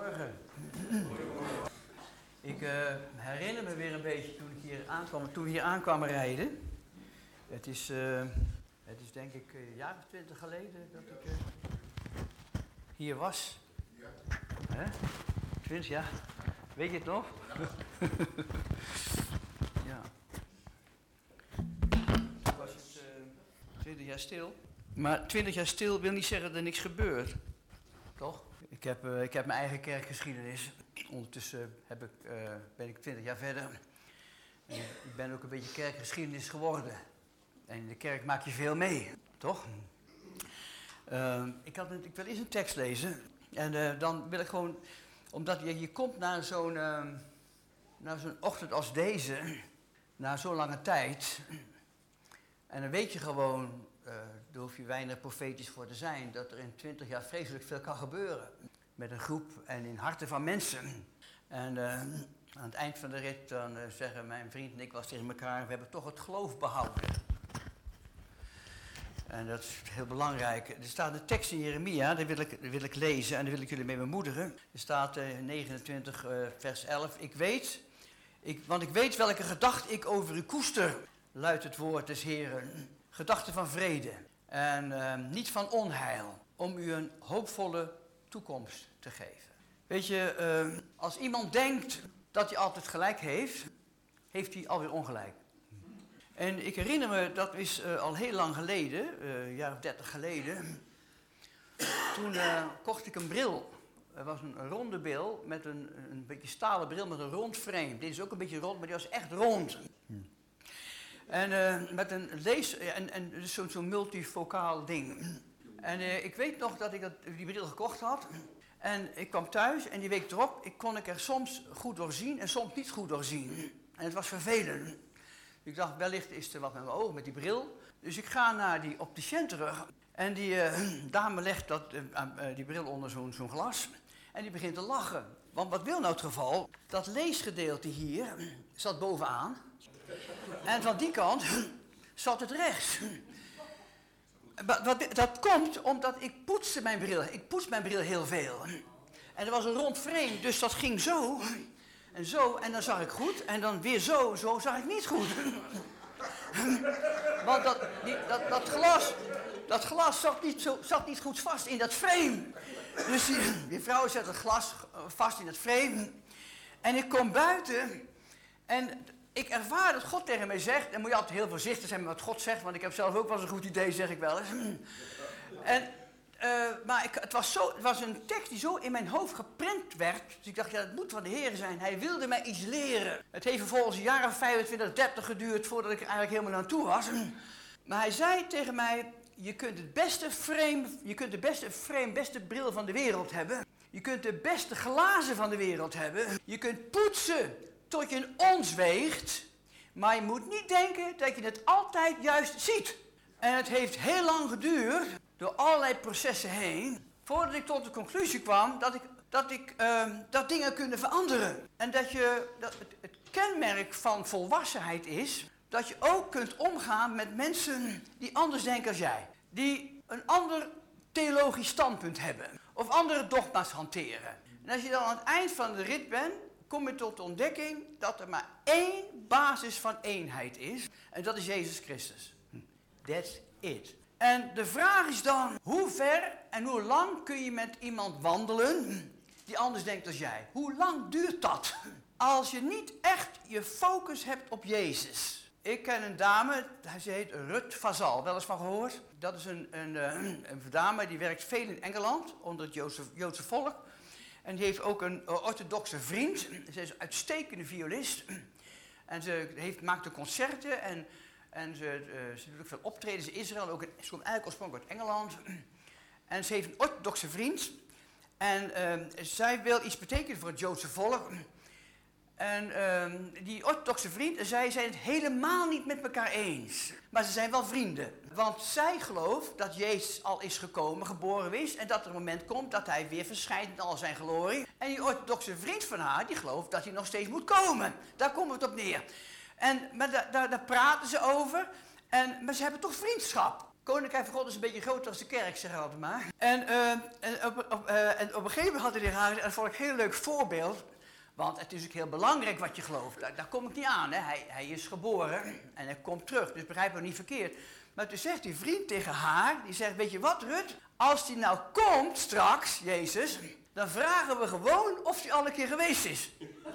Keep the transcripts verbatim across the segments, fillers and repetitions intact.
Goedemorgen. Ik uh, herinner me weer een beetje toen, ik hier aankwam, toen we hier aankwamen rijden. Het is, uh, het is denk ik een jaar of twintig geleden dat ik uh, hier was. Ja. Hè? Twintig jaar. Weet je het nog? Ja. Toen was het uh, twintig jaar stil. Maar twintig jaar stil wil niet zeggen dat er niks gebeurt. Toch? Ik heb, uh, ik heb mijn eigen kerkgeschiedenis. Ondertussen heb ik, uh, ben ik twintig jaar verder. En ik ben ook een beetje kerkgeschiedenis geworden. En in de kerk maak je veel mee, toch? Uh, ik, had een, ik wil eens een tekst lezen. En uh, dan wil ik gewoon... Omdat je, je komt naar zo'n, uh, naar zo'n ochtend als deze... Na zo'n lange tijd... En dan weet je gewoon... Uh, daar hoef je weinig profetisch voor te zijn... dat er in twintig jaar vreselijk veel kan gebeuren. Met een groep en in harten van mensen. En uh, aan het eind van de rit dan uh, zeggen mijn vriend en ik was tegen elkaar... we hebben toch het geloof behouden. En dat is heel belangrijk. Er staat een tekst in Jeremia, die wil ik, die wil ik lezen... en daar wil ik jullie mee bemoedigen. Er staat uh, negenentwintig, uh, vers elf. Ik weet, ik, want ik weet welke gedachte ik over u koester... luidt het woord des Heren... Gedachten van vrede en uh, niet van onheil, om u een hoopvolle toekomst te geven. Weet je, uh, als iemand denkt dat hij altijd gelijk heeft, heeft hij alweer ongelijk. En ik herinner me, dat is uh, al heel lang geleden, uh, een jaar of dertig geleden, toen uh, kocht ik een bril. Er was een ronde bril, met een, een beetje stalen bril met een rond frame. Dit is ook een beetje rond, maar die was echt rond. En uh, met een lees... En, en dus zo'n zo multifocaal ding. En uh, ik weet nog dat ik dat, die bril gekocht had. En ik kwam thuis en die week erop ik, kon ik er soms goed doorzien en soms niet goed doorzien. En het was vervelend. Ik dacht, wellicht is er wat met mijn ogen, met die bril. Dus ik ga naar die opticien terug. En die uh, dame legt dat, uh, uh, die bril onder zo'n zo'n glas. En die begint te lachen. Want wat wil nou het geval? Dat leesgedeelte hier zat bovenaan. En van die kant zat het rechts. Dat komt omdat ik poetste mijn bril. Ik poets mijn bril heel veel. En er was een rond frame, dus dat ging zo. En zo, en dan zag ik goed. En dan weer zo, zo zag ik niet goed. Want dat, die, dat, dat glas, dat glas zat niet, zo, zat niet goed vast in dat frame. Dus die, die vrouw zet het glas vast in het frame. En ik kom buiten en... Ik ervaar dat God tegen mij zegt, en moet je altijd heel voorzichtig zijn met wat God zegt, want ik heb zelf ook wel eens een goed idee, zeg ik wel eens. En, uh, maar ik, het, was zo, het was een tekst die zo in mijn hoofd geprint werd, dus ik dacht, ja, dat moet van de Heer zijn. Hij wilde mij iets leren. Het heeft vervolgens een jaar of vijfentwintig, dertig geduurd voordat ik er eigenlijk helemaal aan toe was. Maar hij zei tegen mij, je kunt het beste frame, je kunt de beste frame, beste bril van de wereld hebben. Je kunt de beste glazen van de wereld hebben. Je kunt poetsen tot je een ons weegt, maar je moet niet denken dat je het altijd juist ziet. En het heeft heel lang geduurd, door allerlei processen heen, voordat ik tot de conclusie kwam dat, ik, dat, ik, uh, dat dingen kunnen veranderen. En dat, je, dat het, het kenmerk van volwassenheid is, dat je ook kunt omgaan met mensen die anders denken als jij. Die een ander theologisch standpunt hebben, of andere dogma's hanteren. En als je dan aan het eind van de rit bent, kom je tot de ontdekking dat er maar één basis van eenheid is. En dat is Jezus Christus. That's it. En de vraag is dan, hoe ver en hoe lang kun je met iemand wandelen die anders denkt als jij? Hoe lang duurt dat? Als je niet echt je focus hebt op Jezus. Ik ken een dame, ze heet Ruth Vazal, wel eens van gehoord? Dat is een, een, een, een dame die werkt veel in Engeland, onder het Joodse, Joodse volk. En die heeft ook een uh, orthodoxe vriend. Ze is een uitstekende violist. En ze heeft, maakt concerten en, en ze, uh, ze doet ook veel optredens in Israël. Ook in, ze komt eigenlijk oorspronkelijk uit Engeland. En ze heeft een orthodoxe vriend. En uh, zij wil iets betekenen voor het Joodse volk. En uh, die orthodoxe vriend en zij zijn het helemaal niet met elkaar eens. Maar ze zijn wel vrienden. Want zij gelooft dat Jezus al is gekomen, geboren is. En dat er een moment komt dat hij weer verschijnt in al zijn glorie. En die orthodoxe vriend van haar, die gelooft dat hij nog steeds moet komen. Daar komt het op neer. En, maar daar, daar, daar praten ze over. En, maar ze hebben toch vriendschap. Koninkrijk van God is een beetje groter als de kerk, zeg ik altijd maar. En, uh, en, op, op, uh, en op een gegeven moment had hij tegen haar gezegd, en dat vond ik een heel leuk voorbeeld. Want het is ook heel belangrijk wat je gelooft. Daar, daar kom ik niet aan. Hè. Hij, hij is geboren en hij komt terug, dus begrijp me niet verkeerd. Maar toen zegt die vriend tegen haar, die zegt, weet je wat Rut? Als die nou komt straks, Jezus, dan vragen we gewoon of hij al een keer geweest is.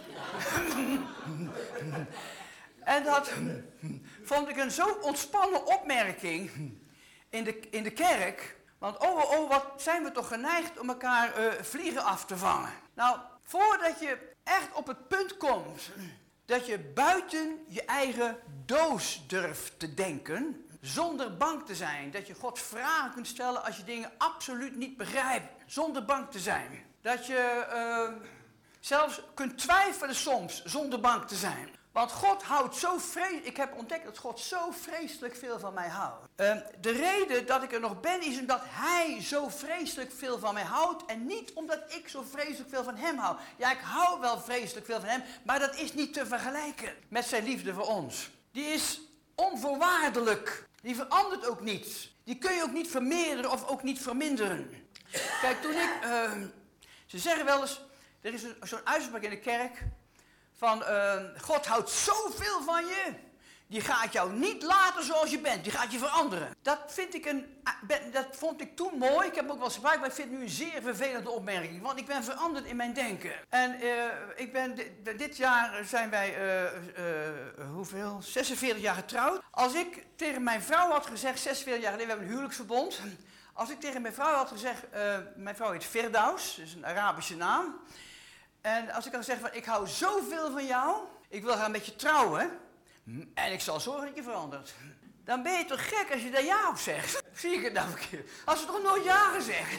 En dat vond ik een zo ontspannen opmerking in de, in de kerk. Want oh, oh, oh, wat zijn we toch geneigd om elkaar uh, vliegen af te vangen. Nou, voordat je echt op het punt komt dat je buiten je eigen doos durft te denken, zonder bang te zijn, dat je God vragen kunt stellen als je dingen absoluut niet begrijpt, zonder bang te zijn. Dat je uh, zelfs kunt twijfelen soms, zonder bang te zijn. Want God houdt zo vreselijk, ik heb ontdekt dat God zo vreselijk veel van mij houdt. Uh, de reden dat ik er nog ben is omdat Hij zo vreselijk veel van mij houdt en niet omdat ik zo vreselijk veel van Hem hou. Ja, ik hou wel vreselijk veel van Hem, maar dat is niet te vergelijken met zijn liefde voor ons. Die is onvoorwaardelijk, die verandert ook niet. Die kun je ook niet vermeerderen of ook niet verminderen. Kijk, toen ik, uh, ze zeggen wel eens, er is zo'n uitspraak in de kerk van uh, God houdt zoveel van je, die gaat jou niet laten zoals je bent, die gaat je veranderen. Dat vind ik een, dat vond ik toen mooi, ik heb het ook wel eens gebruikt, maar ik vind het nu een zeer vervelende opmerking, want ik ben veranderd in mijn denken. En uh, ik ben, dit, dit jaar zijn wij, uh, uh, hoeveel, zesenveertig jaar getrouwd. Als ik tegen mijn vrouw had gezegd, zesenveertig jaar geleden, we hebben een huwelijksverbond. Als ik tegen mijn vrouw had gezegd, uh, mijn vrouw heet Firdaus, dat is een Arabische naam. En als ik dan zeg van, ik hou zoveel van jou, ik wil gaan met je trouwen en ik zal zorgen dat je verandert. Dan ben je toch gek als je daar ja op zegt? Zie ik het nou verkeerd? Als ze toch nooit ja gezegd?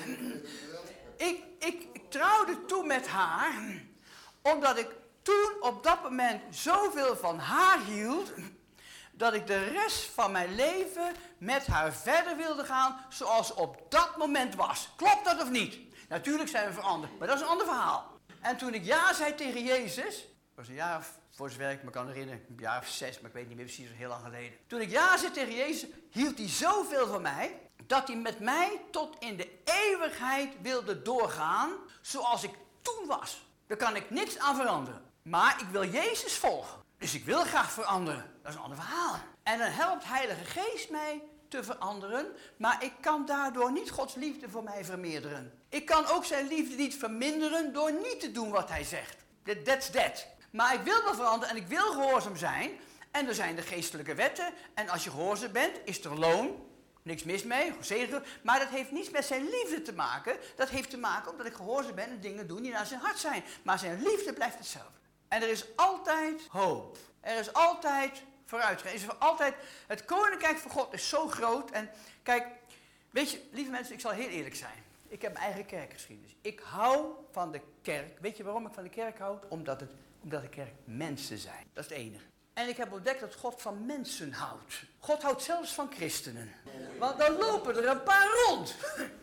ik, ik, ik trouwde toen met haar, omdat ik toen op dat moment zoveel van haar hield, dat ik de rest van mijn leven met haar verder wilde gaan zoals op dat moment was. Klopt dat of niet? Natuurlijk zijn we veranderd, maar dat is een ander verhaal. En toen ik ja zei tegen Jezus, dat was een jaar of, voor zover ik me kan herinneren, een jaar of zes, maar ik weet niet meer precies, heel lang geleden. Toen ik ja zei tegen Jezus, hield hij zoveel van mij, dat hij met mij tot in de eeuwigheid wilde doorgaan, zoals ik toen was. Daar kan ik niks aan veranderen. Maar ik wil Jezus volgen, dus ik wil graag veranderen. Dat is een ander verhaal. En dan helpt Heilige Geest mij te veranderen, maar ik kan daardoor niet Gods liefde voor mij vermeerderen. Ik kan ook zijn liefde niet verminderen door niet te doen wat hij zegt. That, that's that. Maar ik wil wel veranderen en ik wil gehoorzaam zijn. En er zijn de geestelijke wetten. En als je gehoorzaam bent, is er loon. Niks mis mee, zegen. Maar dat heeft niets met zijn liefde te maken. Dat heeft te maken omdat ik gehoorzaam ben en dingen doe die naar zijn hart zijn. Maar zijn liefde blijft hetzelfde. En er is altijd hoop. Er is altijd vooruitgang. Er is altijd, het koninkrijk van God is zo groot. En kijk, weet je, lieve mensen, ik zal heel eerlijk zijn. Ik heb mijn eigen kerkgeschiedenis. Ik hou van de kerk. Weet je waarom ik van de kerk hou? Omdat, het, omdat de kerk mensen zijn. Dat is het enige. En ik heb ontdekt dat God van mensen houdt. God houdt zelfs van christenen. Want dan lopen er een paar rond.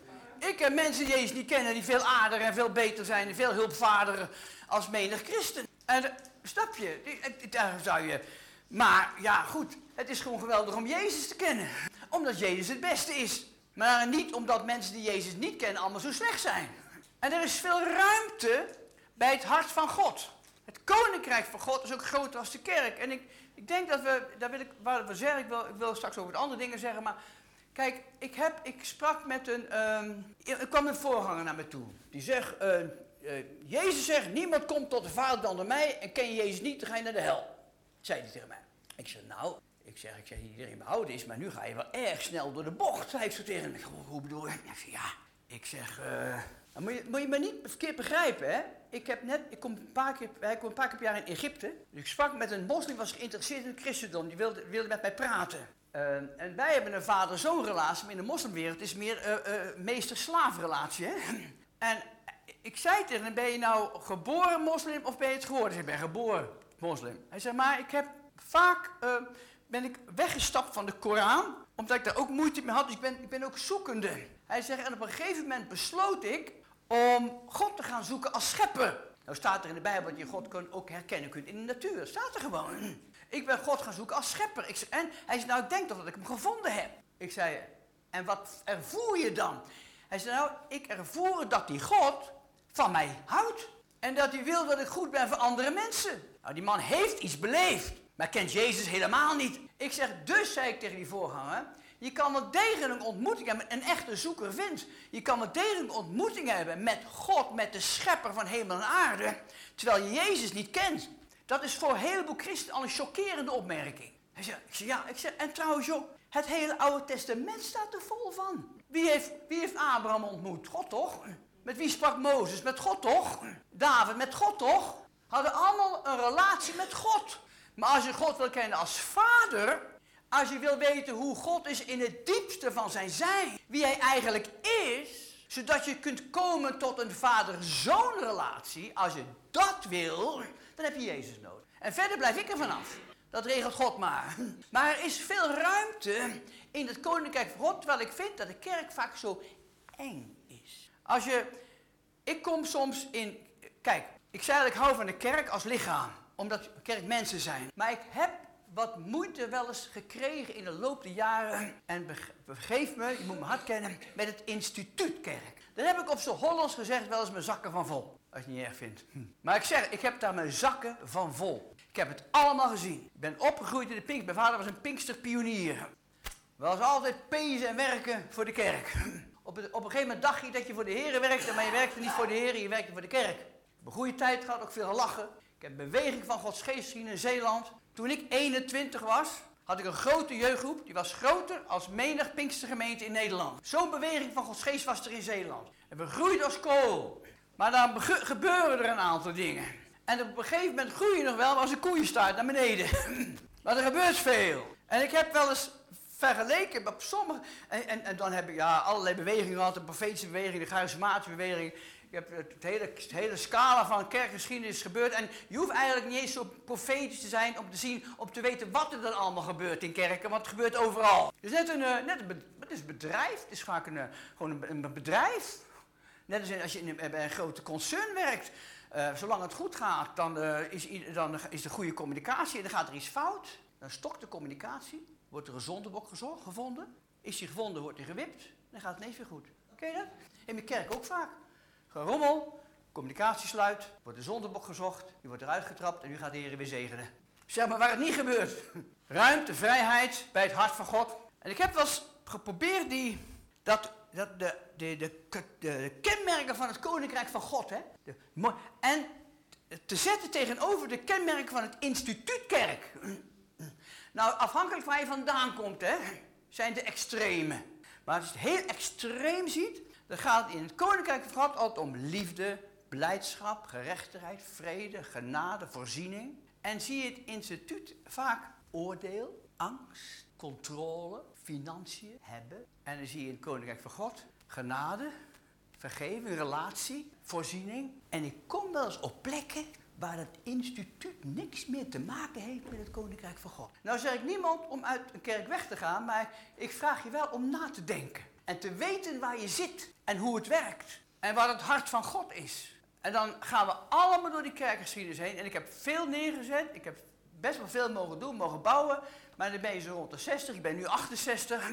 Ik ken mensen die Jezus niet kennen, die veel aardiger en veel beter zijn en veel hulpvaardiger als menig christen. En snap je, daar zou je... Maar ja, goed, het is gewoon geweldig om Jezus te kennen. Omdat Jezus het beste is. Maar niet omdat mensen die Jezus niet kennen allemaal zo slecht zijn. En er is veel ruimte bij het hart van God. Het koninkrijk van God is ook groter als de kerk. En ik, ik denk dat we, daar wil ik, waar we zeggen, ik wil, ik wil straks over de andere dingen zeggen, maar kijk, ik, heb, ik sprak met een, um, er kwam een voorganger naar me toe. Die zegt, uh, uh, Jezus zegt, niemand komt tot de Vader dan door mij en ken je Jezus niet, dan ga je naar de hel. Zei hij tegen mij. Ik zeg, nou, ik zeg, ik zeg, iedereen behouden is, maar nu ga je wel erg snel door de bocht. Hij heeft zo tegen me, hoe bedoel je? Ik zeg, ja, ik zeg, uh, dan moet je, moet je me niet verkeerd begrijpen, hè. Ik heb net, ik kom een paar keer, hij komt een paar keer per jaar in Egypte. Dus ik sprak met een moslim, was geïnteresseerd in het christendom, die wilde, wilde met mij praten. Uh, en wij hebben een vader-zoon relatie, maar in de moslimwereld is meer uh, uh, meester-slaafrelatie, hè. En ik zei tegen hem, ben je nou geboren moslim of ben je het geworden? Ik ben geboren moslim. Hij zei, maar ik heb vaak, uh, ben ik weggestapt van de Koran, omdat ik daar ook moeite mee had, dus ik ben, ik ben ook zoekende. Hij zegt, en op een gegeven moment besloot ik om God te gaan zoeken als schepper. Nou staat er in de Bijbel dat je God kun, ook herkennen kunt in de natuur. Dat staat er gewoon. Ik ben God gaan zoeken als schepper. Ik zei, en hij zei, nou ik denk toch dat ik hem gevonden heb. Ik zei, En wat ervoer je dan? Hij zei, nou, ik ervoer dat die God van mij houdt. En dat hij wil dat ik goed ben voor andere mensen. Nou, die man heeft iets beleefd, maar kent Jezus helemaal niet. Ik zeg, dus zei ik tegen die voorganger, je kan wel degelijk een ontmoeting hebben, een echte zoeker vindt. Je kan wel degelijk een ontmoeting hebben met God, met de schepper van hemel en aarde, terwijl je Jezus niet kent. Dat is voor een heleboel christenen al een chockerende opmerking. Hij zei, ik zeg, ja, ik zeg, en trouwens joh, het hele Oude Testament staat er vol van. Wie heeft, wie heeft Abraham ontmoet? God toch? Met wie sprak Mozes? Met God toch? David, met God toch? Hadden allemaal een relatie met God. Maar als je God wil kennen als vader, als je wil weten hoe God is in het diepste van zijn zijn, wie hij eigenlijk is, zodat je kunt komen tot een vader-zoon relatie, als je dat wil, dan heb je Jezus nodig. En verder blijf ik er vanaf. Dat regelt God maar. Maar er is veel ruimte in het koninkrijk van God, terwijl ik vind dat de kerk vaak zo eng is. Als je, ik kom soms in, kijk, ik zei dat ik hou van de kerk als lichaam, omdat de kerk mensen zijn. Maar ik heb wat moeite wel eens gekregen in de loop der jaren, en vergeef me, je moet me hard kennen, met het instituutkerk. Daar heb ik op z'n Hollands gezegd wel eens mijn zakken van vol. Als je het niet erg vindt. Hm. Maar ik zeg, ik heb daar mijn zakken van vol. Ik heb het allemaal gezien. Ik ben opgegroeid in de Pinkster. Mijn vader was een Pinksterpionier. We was altijd pezen en werken voor de kerk. Op, het, op een gegeven moment dacht je dat je voor de heren werkte, maar je werkte niet voor de heren, je werkte voor de kerk. Ik heb een goede tijd gehad, ook veel gelachen. Ik heb beweging van Gods geest gezien in Zeeland. Toen ik eenentwintig was, had ik een grote jeugdgroep. Die was groter als menig Pinkstergemeente in Nederland. Zo'n beweging van Gods geest was er in Zeeland. En we groeiden als kool. Maar dan gebeuren er een aantal dingen. En op een gegeven moment groei je nog wel, maar als een koeienstaart naar beneden. Maar er gebeurt veel. En ik heb wel eens vergeleken op sommige... En, en, en dan heb ik ja, allerlei bewegingen gehad. De profetische beweging, de charismatische beweging. Ik heb het hele, het hele scala van kerkgeschiedenis gebeurd. En je hoeft eigenlijk niet eens zo profetisch te zijn om te zien, om te weten wat er dan allemaal gebeurt in kerken. Want het gebeurt overal. Het is net een, net een, het is een bedrijf. Het is vaak een, gewoon een, een bedrijf. Net als als je in een, bij een grote concern werkt. Uh, zolang het goed gaat, dan, uh, is, dan is er goede communicatie. En dan gaat er iets fout. Dan stokt de communicatie. Wordt er een zondebok gezocht, gevonden. Is die gevonden, wordt hij gewipt. Dan gaat het ineens weer goed. Ken je dat? In mijn kerk ook vaak. Gerommel, communicatie sluit, wordt de zondebok gezocht. Die wordt eruit getrapt en nu gaat de Heer weer zegenen. Zeg maar waar het niet gebeurt. Ruimte, vrijheid bij het hart van God. En ik heb wel eens geprobeerd die... Dat, dat de, de, de, de, de kenmerken van het koninkrijk van God, hè, de, en te zetten tegenover de kenmerken van het instituutkerk. Nou, afhankelijk van waar je vandaan komt, hè, zijn de extreme. Maar als je het heel extreem ziet, dan gaat het in het koninkrijk van God altijd om liefde, blijdschap, gerechtigheid, vrede, genade, voorziening. En zie je het instituut vaak oordeel, angst, controle, financiën, hebben. En dan zie je in het koninkrijk van God genade, vergeving, relatie, voorziening. En ik kom wel eens op plekken waar het instituut niks meer te maken heeft met het koninkrijk van God. Nou zeg ik niemand om uit een kerk weg te gaan, maar ik vraag je wel om na te denken. En te weten waar je zit en hoe het werkt. En wat het hart van God is. En dan gaan we allemaal door die kerkgeschiedenis heen. En ik heb veel neergezet, ik heb best wel veel mogen doen, mogen bouwen. Maar dan ben je zo rond de zestig, ik ben nu achtenzestig.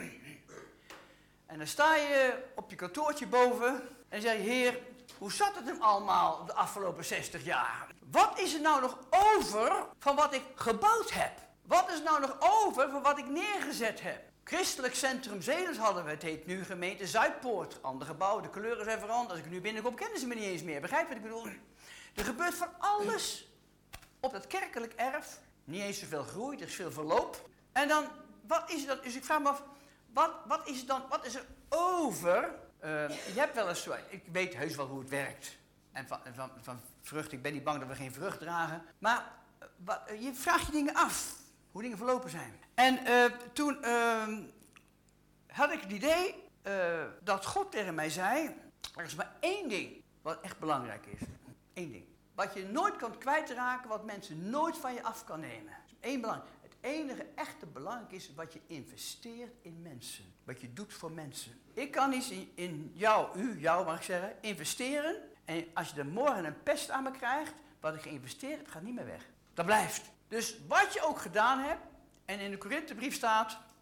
En dan sta je op je kantoortje boven en zeg je, Heer, hoe zat het hem allemaal de afgelopen zestig jaar? Wat is er nou nog over van wat ik gebouwd heb? Wat is er nou nog over van wat ik neergezet heb? Christelijk Centrum Zeeland hadden we, het heet nu gemeente Zuidpoort. Ander gebouw, de kleuren zijn veranderd. Als ik er nu binnenkom, kennen ze me niet eens meer. Begrijp wat ik bedoel? Er gebeurt van alles op dat kerkelijk erf. Niet eens zoveel groei, er is veel verloop. En dan, wat is er dan? Dus ik vraag me af, wat, wat is er dan, wat is er over? Uh, je hebt wel eens, ik weet heus wel hoe het werkt. En van, van, van vrucht, ik ben niet bang dat we geen vrucht dragen. Maar uh, wat, uh, je vraagt je dingen af, hoe dingen verlopen zijn. En uh, toen uh, had ik het idee uh, dat God tegen mij zei, er is maar één ding wat echt belangrijk is. Eén ding. Wat je nooit kan kwijtraken, wat mensen nooit van je af kan nemen. Dat is één belang. Het enige echte belangrijk is wat je investeert in mensen. Wat je doet voor mensen. Ik kan iets in, in jou, u, jou mag ik zeggen, investeren. En als je er morgen een pest aan me krijgt, wat ik geïnvesteerd heb, gaat niet meer weg. Dat blijft. Dus wat je ook gedaan hebt, en in de Korinthebrief staat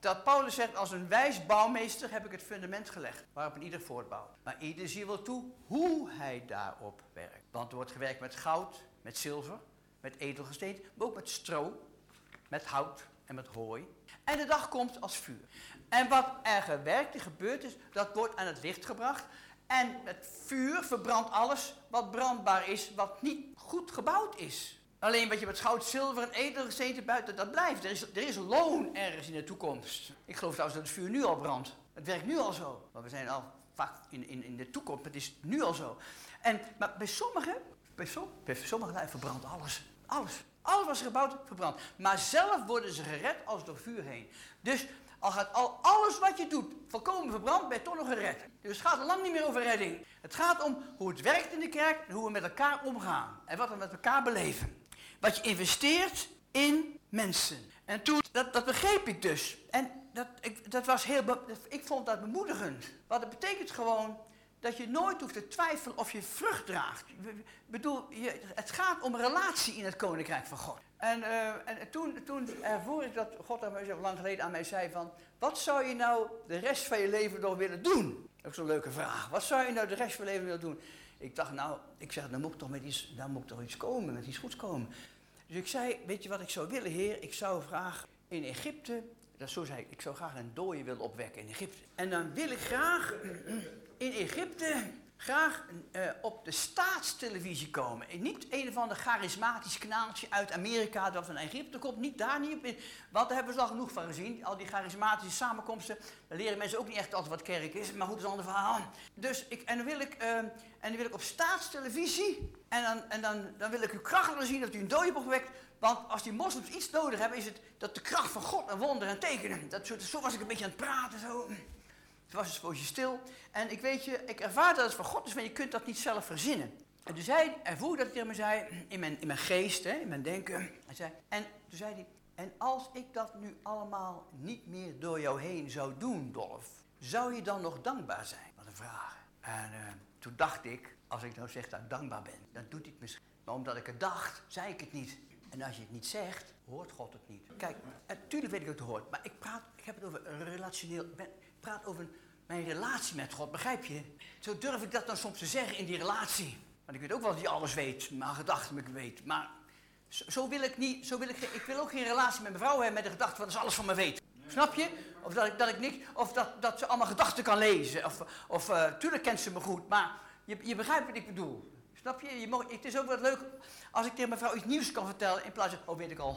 dat Paulus zegt, als een wijs bouwmeester heb ik het fundament gelegd, waarop een ieder voortbouwt. Maar ieder ziet wel toe hoe hij daarop werkt. Want er wordt gewerkt met goud, met zilver, met edelgesteente, maar ook met stro, met hout en met hooi. En de dag komt als vuur. En wat er gewerkt en gebeurd is, dat wordt aan het licht gebracht. En het vuur verbrandt alles wat brandbaar is, wat niet goed gebouwd is. Alleen wat je met goud, zilver en edelgesteente buiten, dat blijft. Er is, er is loon ergens in de toekomst. Ik geloof trouwens dat het vuur nu al brandt. Het werkt nu al zo. Maar we zijn al vaak in, in, in de toekomst. Het is nu al zo. En, maar bij sommigen, bij, som, bij sommigen verbrandt alles. Alles. Alles was gebouwd, verbrandt. Maar zelf worden ze gered als door vuur heen. Dus al gaat al alles wat je doet volkomen verbrand, ben je toch nog gered. Dus het gaat er lang niet meer over redding. Het gaat om hoe het werkt in de kerk en hoe we met elkaar omgaan. En wat we met elkaar beleven. Wat je investeert in mensen. En toen, dat, dat begreep ik dus. En dat, ik, dat was heel, ik vond dat bemoedigend. Want dat betekent gewoon dat je nooit hoeft te twijfelen of je vrucht draagt. Ik bedoel, je, het gaat om relatie in het Koninkrijk van God. En, uh, en toen, toen ervoor ik dat God aan mij, lang geleden aan mij zei van, wat zou je nou de rest van je leven nog willen doen? Dat is zo'n leuke vraag. Wat zou je nou de rest van je leven willen doen? Ik dacht, nou, ik zeg, dan moet ik toch met iets, dan moet ik toch iets komen, met iets goeds komen. Dus ik zei, weet je wat ik zou willen, Heer? Ik zou graag in Egypte, dat zo zei ik, ik zou graag een dooie willen opwekken in Egypte. En dan wil ik graag in Egypte, graag uh, op de staatstelevisie komen. En niet een of ander charismatisch kanaaltje uit Amerika dat van Egypte komt. Niet daar, niet op. Want daar hebben we al genoeg van gezien. Al die charismatische samenkomsten, daar leren mensen ook niet echt altijd wat kerk is. Maar goed, dat is een ander verhaal. Dus ik, en dan wil ik, uh, en dan wil ik op staatstelevisie. En, dan, en dan, dan wil ik u kracht laten zien dat u een dooie hebt opgewekt. Want als die moslims iets nodig hebben, is het dat de kracht van God en wonderen en tekenen. Dat soort, zo was ik een beetje aan het praten. Zo. Toen was het een poosje stil. En ik weet je, ik ervaar dat het van God is, maar je kunt dat niet zelf verzinnen. En toen zei hij, hij voelde dat hij tegen me zei, in mijn, in mijn geest, hè, in mijn denken. Hij zei, en toen zei hij, en als ik dat nu allemaal niet meer door jou heen zou doen, Dolf, zou je dan nog dankbaar zijn? Wat een vraag. En uh, toen dacht ik, als ik nou zeg dat ik dankbaar ben, dan doet hij het misschien. Maar omdat ik het dacht, zei ik het niet. En als je het niet zegt, hoort God het niet. Kijk, natuurlijk weet ik dat het hoort, maar ik praat, ik heb het over een relationeel, ik praat over mijn relatie met God, begrijp je? Zo durf ik dat dan soms te zeggen in die relatie. Want ik weet ook wel dat hij alles weet, mijn gedachten ik weet. Maar zo, zo wil ik niet, zo wil ik, ik wil ook geen relatie met mijn vrouw hebben met de gedachte van dat ze alles van me weet. Snap je? Of dat ik, dat ik niet, of dat, dat ze allemaal gedachten kan lezen. Of, of uh, tuurlijk kent ze me goed, maar je, je begrijpt wat ik bedoel. Snap je? je mag, het is ook wat leuk als ik tegen mijn vrouw iets nieuws kan vertellen in plaats van, oh weet ik al.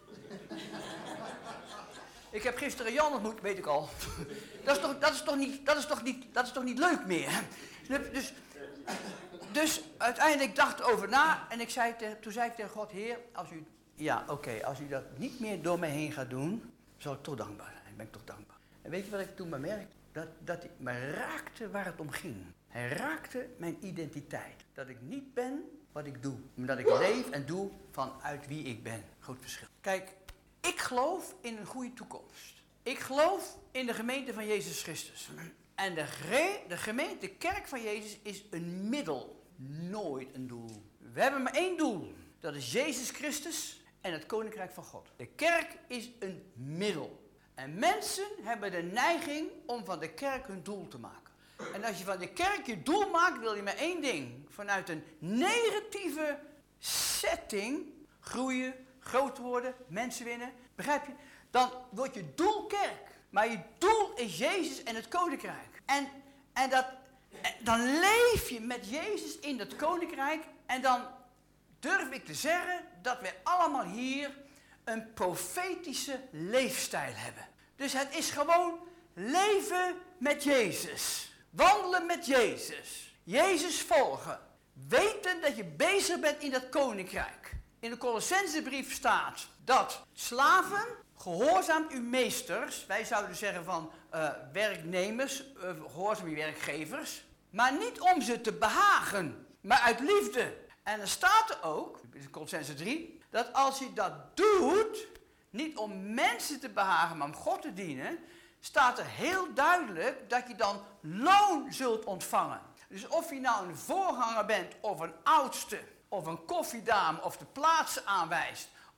Ik heb gisteren Jan ontmoet, weet ik al. Dat is toch, dat is toch, niet, dat is toch, niet, dat is toch niet leuk meer? Dus, dus uiteindelijk dacht ik over na en ik zei te, toen zei ik tegen God, Heer, als u, ja oké, okay, als u dat niet meer door mij heen gaat doen, zal ik toch dankbaar zijn. Ben ik toch dankbaar. En weet je wat ik toen bemerkte? Dat, dat hij me raakte waar het om ging. Hij raakte mijn identiteit. Dat ik niet ben wat ik doe. Maar dat ik leef en doe vanuit wie ik ben. Groot verschil. Kijk, ik geloof in een goede toekomst. Ik geloof in de gemeente van Jezus Christus. En de, ge- de gemeente, de kerk van Jezus is een middel. Nooit een doel. We hebben maar één doel. Dat is Jezus Christus en het Koninkrijk van God. De kerk is een middel. En mensen hebben de neiging om van de kerk hun doel te maken. En als je van de kerk je doel maakt, wil je maar één ding. Vanuit een negatieve setting groeien, groot worden, mensen winnen. Begrijp je? Dan wordt je doel kerk. Maar je doel is Jezus en het Koninkrijk. En, en dat, dan leef je met Jezus in dat Koninkrijk. En dan durf ik te zeggen dat we allemaal hier een profetische leefstijl hebben. Dus het is gewoon leven met Jezus. Wandelen met Jezus. Jezus volgen. Weten dat je bezig bent in dat koninkrijk. In de Colossensebrief staat dat slaven, gehoorzaamt uw meesters. Wij zouden zeggen van uh, werknemers, uh, gehoorzaam uw werkgevers. Maar niet om ze te behagen, maar uit liefde. En er staat er ook, in Colossense drie, dat als je dat doet, niet om mensen te behagen, maar om God te dienen, staat er heel duidelijk dat je dan loon zult ontvangen. Dus of je nou een voorganger bent, of een oudste, of een koffiedame, of de plaatsen aanwijst,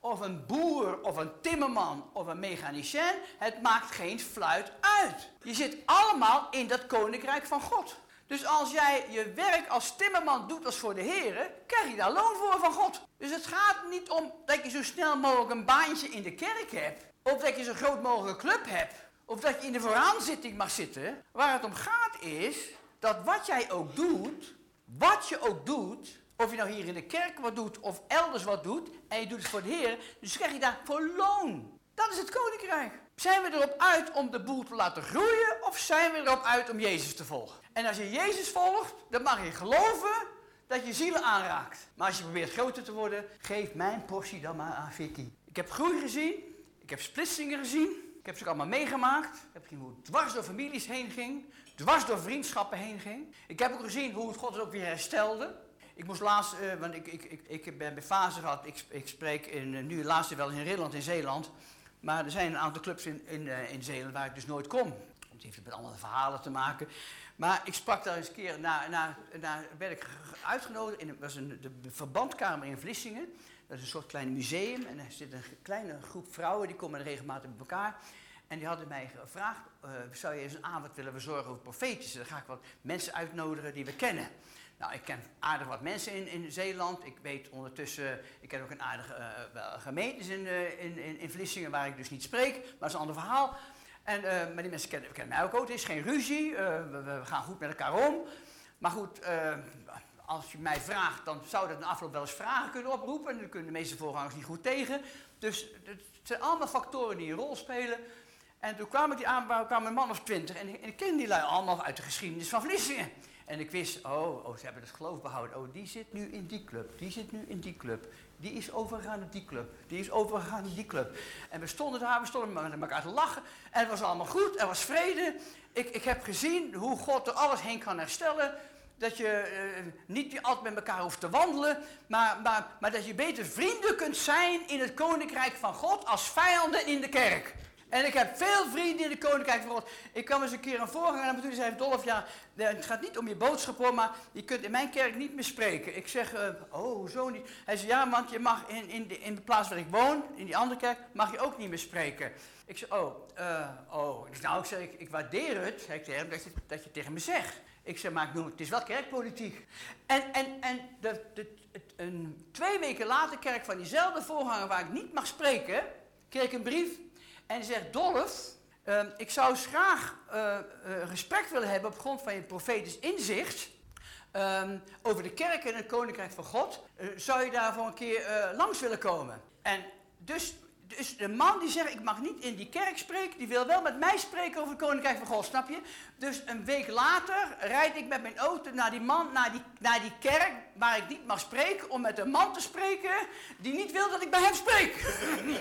of een boer of een timmerman of een mechanicien, het maakt geen fluit uit. Je zit allemaal in dat koninkrijk van God. Dus als jij je werk als timmerman doet als voor de Heer, krijg je daar loon voor van God. Dus het gaat niet om dat je zo snel mogelijk een baantje in de kerk hebt, of dat je zo groot mogelijk een club hebt, of dat je in de vooraanzitting mag zitten. Waar het om gaat is dat wat jij ook doet, wat je ook doet, of je nou hier in de kerk wat doet of elders wat doet, en je doet het voor de Heer, dus krijg je daarvoor loon. Dat is het koninkrijk. Zijn we erop uit om de boel te laten groeien, of zijn we erop uit om Jezus te volgen? En als je Jezus volgt, dan mag je geloven dat je zielen aanraakt. Maar als je probeert groter te worden, geef mijn portie dan maar aan Vicky. Ik heb groei gezien, ik heb splitsingen gezien, ik heb ze ook allemaal meegemaakt. Ik heb gezien hoe het dwars door families heen ging, dwars door vriendschappen heen ging. Ik heb ook gezien hoe het God het ook weer herstelde. Ik moest laatst, uh, want ik, ik, ik, ik ben bij fase gehad, ik, ik spreek in, uh, nu laatst wel in Rilland in Zeeland. Maar er zijn een aantal clubs in, in, uh, in Zeeland waar ik dus nooit kom. Het heeft met allemaal verhalen te maken. Maar ik sprak daar eens een keer, na, na, na werd ik uitgenodigd, in, was een, de verbandkamer in Vlissingen. Dat is een soort klein museum en er zit een kleine groep vrouwen, die komen regelmatig bij elkaar. En die hadden mij gevraagd, uh, zou je eens een avond willen verzorgen over profetische? Dan ga ik wat mensen uitnodigen die we kennen. Nou, ik ken aardig wat mensen in, in Zeeland. Ik weet ondertussen, ik ken ook een aardige uh, gemeentes in, uh, in, in, in Vlissingen waar ik dus niet spreek. Maar dat is een ander verhaal. En, uh, maar die mensen kennen, kennen mij ook. Het is geen ruzie, uh, we, we gaan goed met elkaar om. Maar goed, uh, als je mij vraagt, dan zou dat in de afloop wel eens vragen kunnen oproepen. En dan kunnen de meeste voorgangers niet goed tegen. Dus het zijn allemaal factoren die een rol spelen. En toen kwam ik die aan, waar kwam een man of twintig. En, en ik ken die lui allemaal uit de geschiedenis van Vlissingen. En ik wist, oh, oh, ze hebben het geloof behouden. Oh, die zit nu in die club, die zit nu in die club. Die is overgegaan naar die club, die is overgegaan naar die club. En we stonden daar, we stonden met elkaar te lachen. En het was allemaal goed, er was vrede. Ik, ik heb gezien hoe God er alles heen kan herstellen. Dat je uh, niet altijd met elkaar hoeft te wandelen. Maar, maar, maar dat je beter vrienden kunt zijn in het koninkrijk van God als vijanden in de kerk. En ik heb veel vrienden in de koninkrijk van God. Ik kwam eens een keer een voorganger naar me toe die zei, Dolf, ja, het gaat niet om je boodschap hoor, maar je kunt in mijn kerk niet meer spreken. Ik zeg, uh, oh, hoezo niet? Hij zei, ja, want je mag in, in, de, in de plaats waar ik woon, in die andere kerk, mag je ook niet meer spreken. Ik zeg, oh, uh, oh. Nou, ik zeg, ik, ik waardeer het, zei ik tegen hem, dat je, dat je tegen me zegt. Ik zeg, maar ik noem het, het is wel kerkpolitiek. En, en, en de, de, het, een, twee weken later kreeg ik van diezelfde voorganger waar ik niet mag spreken, kreeg ik een brief. En die zegt, Dolf, uh, ik zou eens graag uh, uh, een gesprek willen hebben op grond van je profetisch inzicht um, over de kerk en het koninkrijk van God. Uh, zou je daarvoor een keer uh, langs willen komen? En dus, dus de man die zegt, ik mag niet in die kerk spreken, die wil wel met mij spreken over het koninkrijk van God, snap je? Dus een week later rijd ik met mijn auto naar die man, naar die, naar die kerk waar ik niet mag spreken, om met een man te spreken die niet wil dat ik bij hem spreek.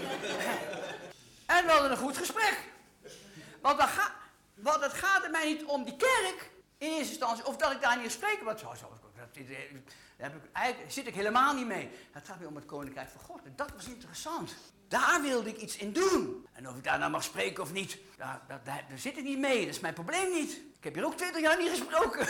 En we hadden een goed gesprek. Want, dan ga, want het gaat er mij niet om die kerk in eerste instantie, of dat ik daar niet spreken. Want zo, zo, dat, daar heb ik, eigenlijk zit ik helemaal niet mee. Het gaat weer om het koninkrijk van God. En dat was interessant. Daar wilde ik iets in doen. En of ik daar nou mag spreken of niet, daar, daar, daar, daar zit ik niet mee. Dat is mijn probleem niet. Ik heb hier ook twintig jaar niet gesproken.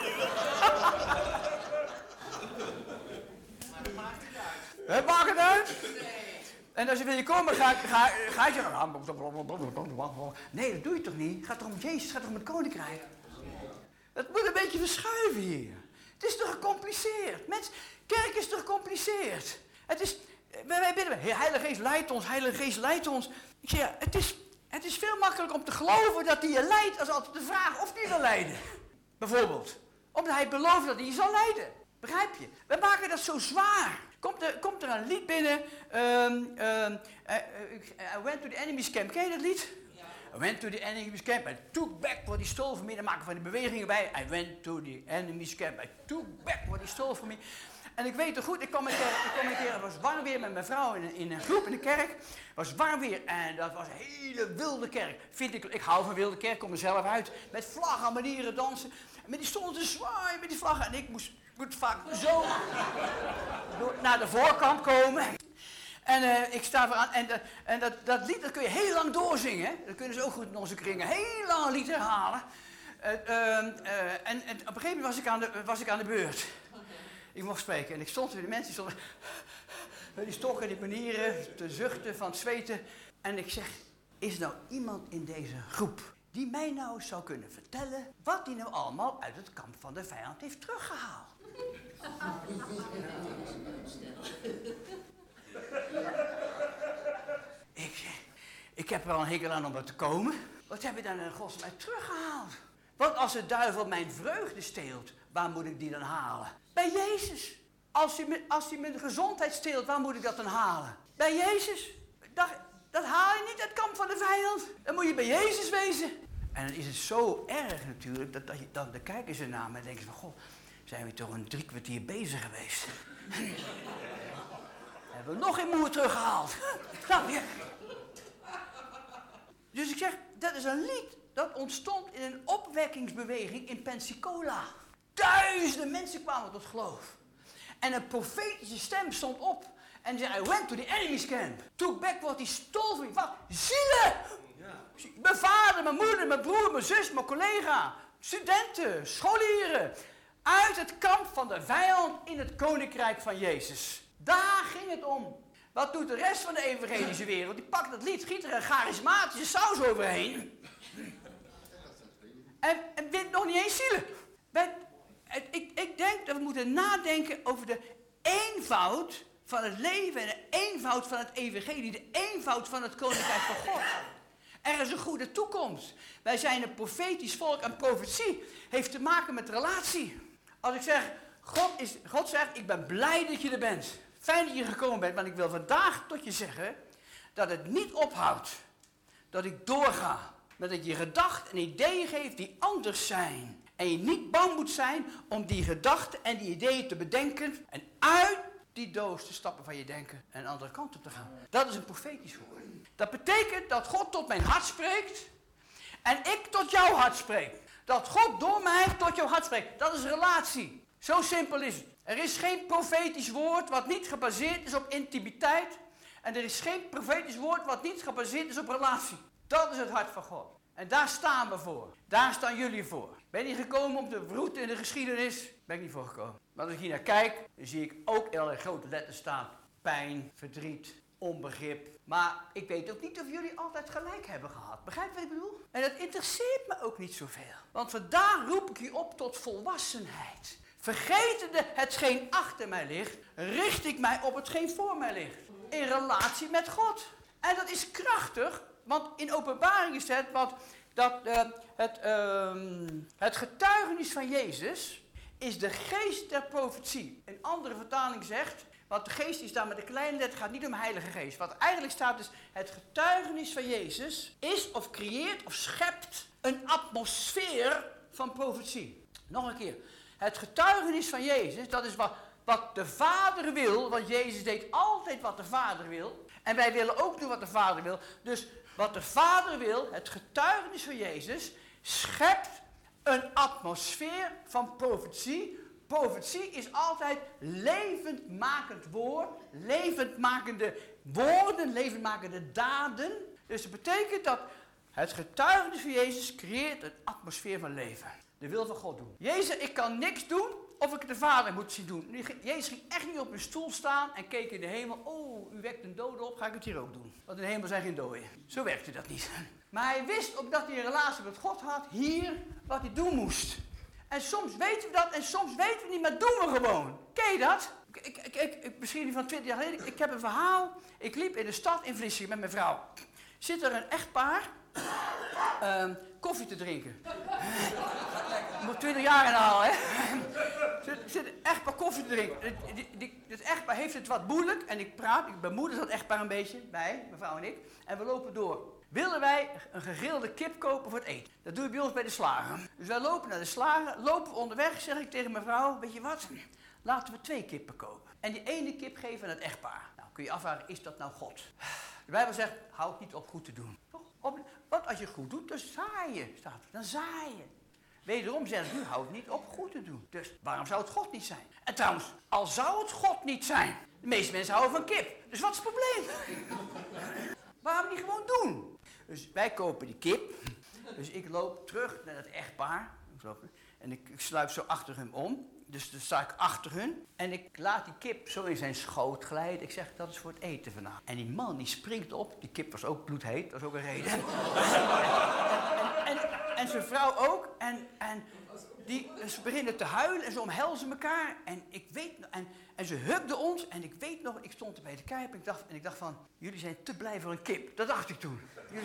Het maakt het uit. En als je wil je komen, ga, ga, ga je zeggen... Nee, dat doe je toch niet? Het gaat toch om Jezus, het gaat toch om het koninkrijk? Dat moet een beetje verschuiven hier. Het is toch gecompliceerd? Mensen, kerk is toch gecompliceerd? Het is... Wij bidden, Heilige Geest leidt ons, Heilige Geest leidt ons. Ik zeg, ja, het is, het is veel makkelijker om te geloven dat hij je leidt, als altijd de vraag of hij wil leiden. Bijvoorbeeld. Omdat hij belooft dat hij je zal leiden. Begrijp je? We maken dat zo zwaar. Komt er, komt er een lied binnen. Um, um, uh, uh, I went to the enemy's camp. Ken je dat lied? Ja. I went to the enemy's camp. I took back what he stole from me. Dan maken we van die bewegingen bij. I went to the enemy's camp. I took back what he stole from me. En ik weet het goed, ik kwam een keer, ik kwam een keer, het was warm weer met mijn vrouw in, in een groep in de kerk. Het was warm weer en dat was een hele wilde kerk. Vind ik, ik hou van wilde kerk, kom er zelf uit. Met vlaggen, manieren, dansen. Maar die stonden te zwaaien met die vlaggen. En ik moest, moest vaak zo door, naar de voorkant komen. En uh, ik sta vooraan. En, uh, en dat, dat lied dat kun je heel lang doorzingen. Hè? Dat kunnen ze ook goed in onze kringen. Heel lang lied herhalen. Uh, uh, uh, en, en op een gegeven moment was ik aan de, was ik aan de beurt. Ik mocht spreken en ik stond weer, de mensen stonden Die stokken, die manieren, te zuchten van het zweten. En ik zeg, is er nou iemand in deze groep die mij nou zou kunnen vertellen wat hij nou allemaal uit het kamp van de vijand heeft teruggehaald? ik zeg, ik heb er al een hekel aan om er te komen. Wat heb je dan in godsnaam teruggehaald? Want als de duivel mijn vreugde steelt, waar moet ik die dan halen? Bij Jezus. Als hij, me, als hij mijn gezondheid steelt, waar moet ik dat dan halen? Bij Jezus. Dat, dat haal je niet uit het kamp van de vijand. Dan moet je bij Jezus wezen. En dan is het zo erg natuurlijk, dat, dat je, dan, dan kijken ze naar me en denken van, goh, zijn we toch een drie kwartier bezig geweest? Hebben we nog geen moer teruggehaald? Snap je? Dus ik zeg, dat is een lied dat ontstond in een opwekkingsbeweging in Pensacola. Duizenden mensen kwamen tot geloof. En een profetische stem stond op en zei, I went to the enemy's camp. Took back what he stole from me. Wat? Zielen! Ja. Mijn vader, mijn moeder, mijn broer, mijn zus, mijn collega, studenten, scholieren. Uit het kamp van de vijand in het koninkrijk van Jezus. Daar ging het om. Wat doet de rest van de evangelische wereld? Die pakt het lied, giet er een charismatische saus overheen. En, en wint nog niet eens zielen. Wij, ik, ik denk dat we moeten nadenken over de eenvoud van het leven en de eenvoud van het evangelie, de eenvoud van het koninkrijk van God. Er is een goede toekomst. Wij zijn een profetisch volk en profetie heeft te maken met relatie. Als ik zeg, God, is, God zegt, ik ben blij dat je er bent. Fijn dat je gekomen bent, want ik wil vandaag tot je zeggen dat het niet ophoudt. Dat ik doorga. Maar dat je gedachten en ideeën geeft die anders zijn. En je niet bang moet zijn om die gedachten en die ideeën te bedenken en uit die doos te stappen van je denken en een andere kant op te gaan. Dat is een profetisch woord. Dat betekent dat God tot mijn hart spreekt en ik tot jouw hart spreek. Dat God door mij tot jouw hart spreekt. Dat is relatie. Zo simpel is het. Er is geen profetisch woord wat niet gebaseerd is op intimiteit. En er is geen profetisch woord wat niet gebaseerd is op relatie. Dat is het hart van God. En daar staan we voor. Daar staan jullie voor. Ben je gekomen om te verroeten in de geschiedenis? Ben ik niet voor gekomen. Maar als ik hier naar kijk, dan zie ik ook in allerlei grote letters staan. Pijn, verdriet, onbegrip. Maar ik weet ook niet of jullie altijd gelijk hebben gehad. Begrijp je wat ik bedoel? En dat interesseert me ook niet zoveel. Want vandaag roep ik je op tot volwassenheid. Vergetende hetgeen achter mij ligt, richt ik mij op hetgeen voor mij ligt. In relatie met God. En dat is krachtig, want in Openbaring is het, want dat, uh, het, uh, het getuigenis van Jezus is de geest der profetie. Een andere vertaling zegt, want de geest is daar met de kleine letter, gaat niet om heilige geest. Wat eigenlijk staat is, het getuigenis van Jezus is of creëert of schept een atmosfeer van profetie. Nog een keer. Het getuigenis van Jezus, dat is wat, wat de Vader wil, want Jezus deed altijd wat de Vader wil. En wij willen ook doen wat de Vader wil. Dus wat de Vader wil, het getuigenis van Jezus, schept een atmosfeer van profetie. Profetie is altijd levendmakend woord, levendmakende woorden, levendmakende daden. Dus dat betekent dat het getuigenis van Jezus creëert een atmosfeer van leven. De wil van God doen. Jezus, ik kan niks doen of ik de Vader moet zien doen. Jezus ging echt niet op een stoel staan en keek in de hemel. Oh, u wekt een dode op, ga ik het hier ook doen. Want in de hemel zijn geen doden. Zo werkte dat niet. Maar hij wist, omdat hij een relatie met God had, hier wat hij doen moest. En soms weten we dat en soms weten we niet, maar doen we gewoon. Ken je dat? Ik, ik, ik, ik, misschien van twintig jaar geleden, ik, ik heb een verhaal. Ik liep in de stad in Vlissingen met mijn vrouw. Zit er een echtpaar uh, koffie te drinken. Moet twintig jaar inhalen, hè? Zit, zit een echtpaar koffie te drinken. Die, die, dit echtpaar heeft het wat moeilijk en ik praat, ik bemoedig dat echtpaar een beetje, bij, mijn vrouw en ik. En we lopen door. Willen wij een gegrilde kip kopen voor het eten? Dat doe je bij ons bij de slager. Dus wij lopen naar de slager, lopen we onderweg, zeg ik tegen mijn vrouw, weet je wat? Laten we twee kippen kopen. En die ene kip geven aan het echtpaar. Nou, kun je afvragen, is dat nou God? De Bijbel zegt, houd niet op goed te doen. Want als je goed doet, dan zaai je, staat er. Dan zaai je. Wederom zegt u, houd niet op goed te doen. Dus waarom zou het God niet zijn? En trouwens, al zou het God niet zijn. De meeste mensen houden van kip. Dus wat is het probleem? Waarom niet gewoon doen? Dus wij kopen die kip. Dus ik loop terug naar het echtpaar. En ik, ik sluip zo achter hem om. Dus dan sta ik achter hun en ik laat die kip zo in zijn schoot glijden. Ik zeg, dat is voor het eten vandaag. En die man die springt op, die kip was ook bloedheet, dat is ook een reden. en, en, en, en zijn vrouw ook. En, en die, ze beginnen te huilen en ze omhelzen elkaar. En ik weet en, en ze hugden ons. En ik weet nog, ik stond er bij de kijp en ik dacht, en ik dacht van, jullie zijn te blij voor een kip. Dat dacht ik toen.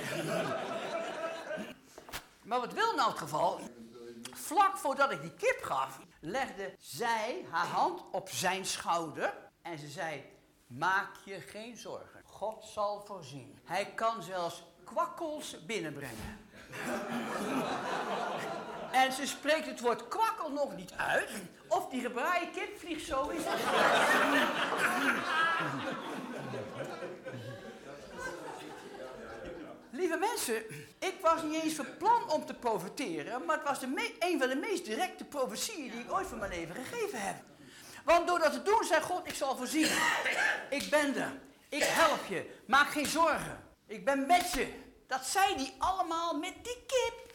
Maar wat wil nou het geval? Vlak voordat ik die kip gaf, legde zij haar hand op zijn schouder en ze zei, maak je geen zorgen, God zal voorzien. Hij kan zelfs kwakkels binnenbrengen. En ze spreekt het woord kwakkel nog niet uit, of die gebraaide kip vliegt zo in zijn Lieve mensen, ik was niet eens van plan om te profeteren, maar het was de me- een van de meest directe profetieën die ik ooit van mijn leven gegeven heb. Want door dat te doen, zei God, ik zal voorzien. Ik ben er. Ik help je. Maak geen zorgen. Ik ben met je. Dat zei hij allemaal met die kip.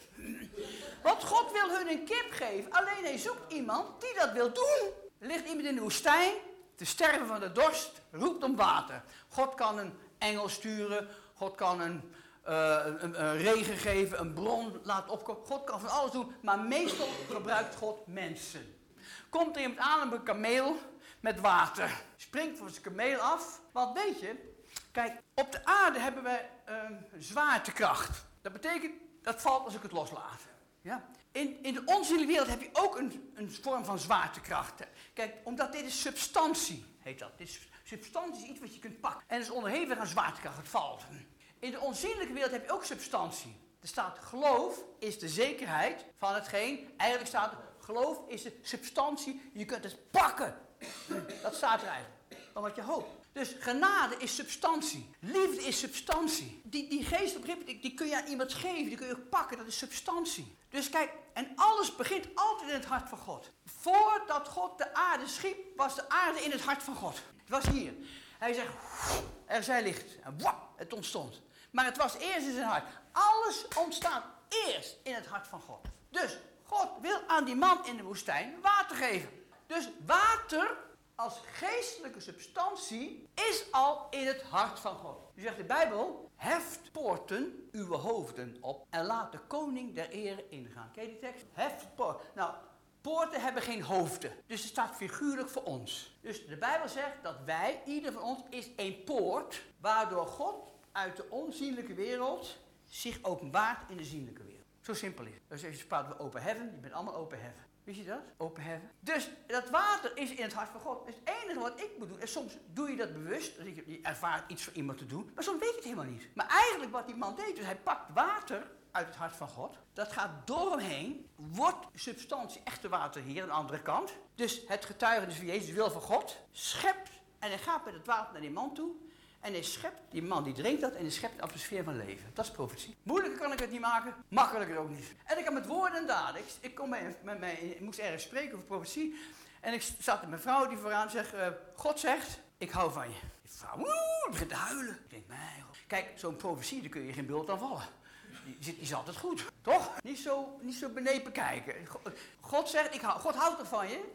Want God wil hun een kip geven, alleen hij zoekt iemand die dat wil doen. Er ligt iemand in de woestijn, te sterven van de dorst, roept om water. God kan een engel sturen, God kan een... Uh, een, een regen geven, een bron laten opkomen. God kan van alles doen, maar meestal gebruikt God mensen. Komt er iemand aan op een kameel met water. Springt van zijn kameel af. Want weet je, kijk, op de aarde hebben we uh, zwaartekracht. Dat betekent, dat valt als ik het loslaat. Ja? In, in de onzienlijke wereld heb je ook een, een vorm van zwaartekracht. Kijk, omdat dit is substantie, heet dat. Dit is, substantie is iets wat je kunt pakken. En het is onderhevig aan zwaartekracht, het valt. In de onzienlijke wereld heb je ook substantie. Er staat geloof is de zekerheid van hetgeen. Eigenlijk staat er geloof is de substantie. Je kunt het pakken. Dat staat er eigenlijk. Van wat je hoopt. Dus genade is substantie. Liefde is substantie. Die, die geestelijke begrip, die, die kun je aan iemand geven. Die kun je ook pakken. Dat is substantie. Dus kijk, en alles begint altijd in het hart van God. Voordat God de aarde schiep, was de aarde in het hart van God. Het was hier. Hij zegt, er zij licht. En wap, het ontstond. Maar het was eerst in zijn hart. Alles ontstaat eerst in het hart van God. Dus God wil aan die man in de woestijn water geven. Dus water als geestelijke substantie is al in het hart van God. Nu zegt de Bijbel, heft poorten uw hoofden op en laat de koning der ere ingaan. Ken je die tekst? Heft poorten. Nou, poorten hebben geen hoofden. Dus het staat figuurlijk voor ons. Dus de Bijbel zegt dat wij, ieder van ons, is een poort waardoor God uit de onzienlijke wereld zich openbaart in de zienlijke wereld. Zo simpel is het. Dus als je praat over open heaven, je bent allemaal open heaven. Wist je dat? Open heaven. Dus dat water is in het hart van God. Dus het enige wat ik moet doen, en soms doe je dat bewust, dus je ervaart iets voor iemand te doen, maar soms weet je het helemaal niet. Maar eigenlijk wat die man deed, dus hij pakt water uit het hart van God, dat gaat door hem heen, wordt substantie, echte water hier aan de andere kant. Dus het getuigenis van Jezus, wil van God, schept en hij gaat met het water naar die man toe. En hij schept, die man die drinkt dat en hij schept een atmosfeer van leven. Dat is profetie. Moeilijker kan ik het niet maken, makkelijker ook niet. En ik heb met woorden en daden. Ik, ik, kom bij, met mij, ik moest ergens spreken over profetie. En ik zat met mijn vrouw die vooraan zegt, uh, God zegt, ik hou van je. Die vrouw, woe, begint te huilen. Ik denk, mijn God. Kijk, zo'n profetie, daar kun je geen beeld aan vallen. Die, die is altijd goed, toch? Niet zo, niet zo benepen kijken. God zegt, ik hou, God houdt er van je.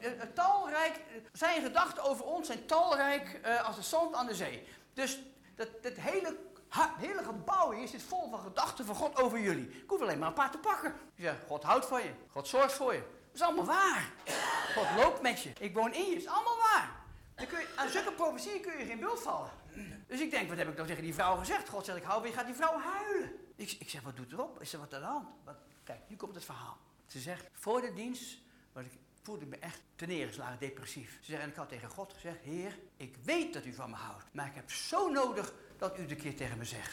Talrijk, zijn gedachten over ons zijn talrijk uh, als de zand aan de zee. Dus dat, dat hele, ha, hele gebouw hier zit vol van gedachten van God over jullie. Ik hoef alleen maar een paar te pakken. Je zegt, God houdt van je. God zorgt voor je. Dat is allemaal waar. God loopt met je. Ik woon in je. Dat is allemaal waar. Dan kun je, aan zulke profetieën kun je geen beeld vallen. Dus ik denk, wat heb ik dan tegen die vrouw gezegd? God zegt, ik hou van je. Gaat die vrouw huilen. Ik, ik zeg, wat doet erop? Ik zeg, wat aan de hand? Wat, kijk, nu komt het verhaal. Ze zegt, voor de dienst was ik... voelde ik me echt te neergeslagen, depressief. Ze zei, en ik had tegen God gezegd, Heer, ik weet dat u van me houdt. Maar ik heb zo nodig dat u het een keer tegen me zegt.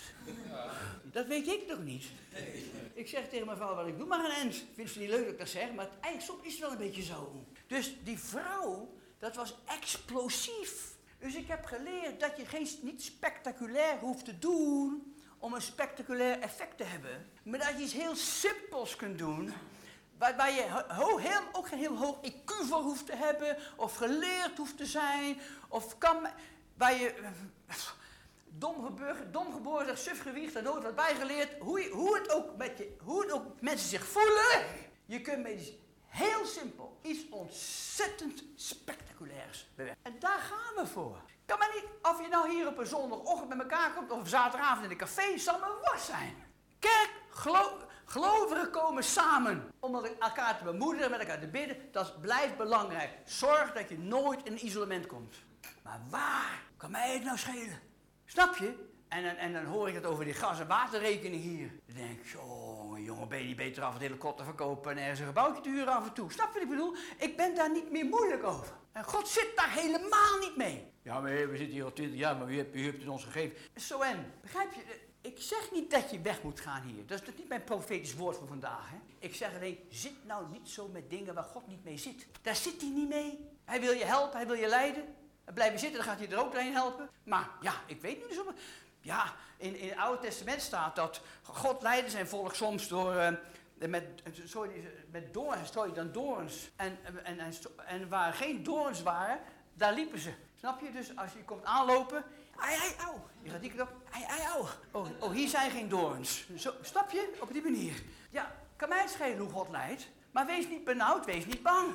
Dat weet ik nog niet. Ik zeg tegen mijn vrouw, wel, ik doe maar een end. Vindt ze niet leuk dat ik dat zeg, maar eigenlijk soms is het wel een beetje zo. Dus die vrouw, dat was explosief. Dus ik heb geleerd dat je geen, niet spectaculair hoeft te doen om een spectaculair effect te hebben. Maar dat je iets heel simpels kunt doen. Waar, waar je ho, heel, ook geen heel hoog I Q voor hoeft te hebben, of geleerd hoeft te zijn, of kan, waar je uh, dom, geboren, dom geboren, suf gewiegd, daar nooit wat bijgeleerd, hoe, je, hoe, het ook met je, hoe het ook mensen zich voelen. Je kunt met iets heel simpel, iets ontzettend spectaculairs bewerkt. En daar gaan we voor. Kan maar niet, of je nou hier op een zondagochtend met elkaar komt of zaterdagavond in een café, zal maar wat zijn. Kerk, gelo gelovigen komen samen om elkaar te bemoedigen, met elkaar te bidden. Dat blijft belangrijk. Zorg dat je nooit in isolement komt. Maar waar kan mij het nou schelen? Snap je? En, en, en dan hoor ik het over die gas- en waterrekening hier. Dan denk ik, jongen, jongen, ben je niet beter af het hele kot te verkopen en ergens een gebouwtje te huren af en toe? Snap je wat ik bedoel? Ik ben daar niet meer moeilijk over. En God zit daar helemaal niet mee. Ja, maar we zitten hier al twintig jaar, maar u hebt, u hebt het ons gegeven. Zo en, begrijp je? Ik zeg niet dat je weg moet gaan hier. Dat is niet mijn profetisch woord voor vandaag. Hè? Ik zeg alleen, zit nou niet zo met dingen waar God niet mee zit. Daar zit hij niet mee. Hij wil je helpen, hij wil je leiden. En blijven zitten, dan gaat hij er ook doorheen helpen. Maar ja, ik weet niet zo. Ja, in, in het Oude Testament staat dat God leidde zijn volk soms door... Uh, met, sorry, met doorns, sorry, dan doorns. En, en, en, en waar geen doorns waren, daar liepen ze. Snap je? Dus als je komt aanlopen... Ai, ai, au. Je gaat die kant op. Ai, ai, au. Oh, oh, hier zijn geen doorns. Zo, snap je? Op die manier. Ja, kan mij het schelen hoe God leidt. Maar wees niet benauwd, wees niet bang.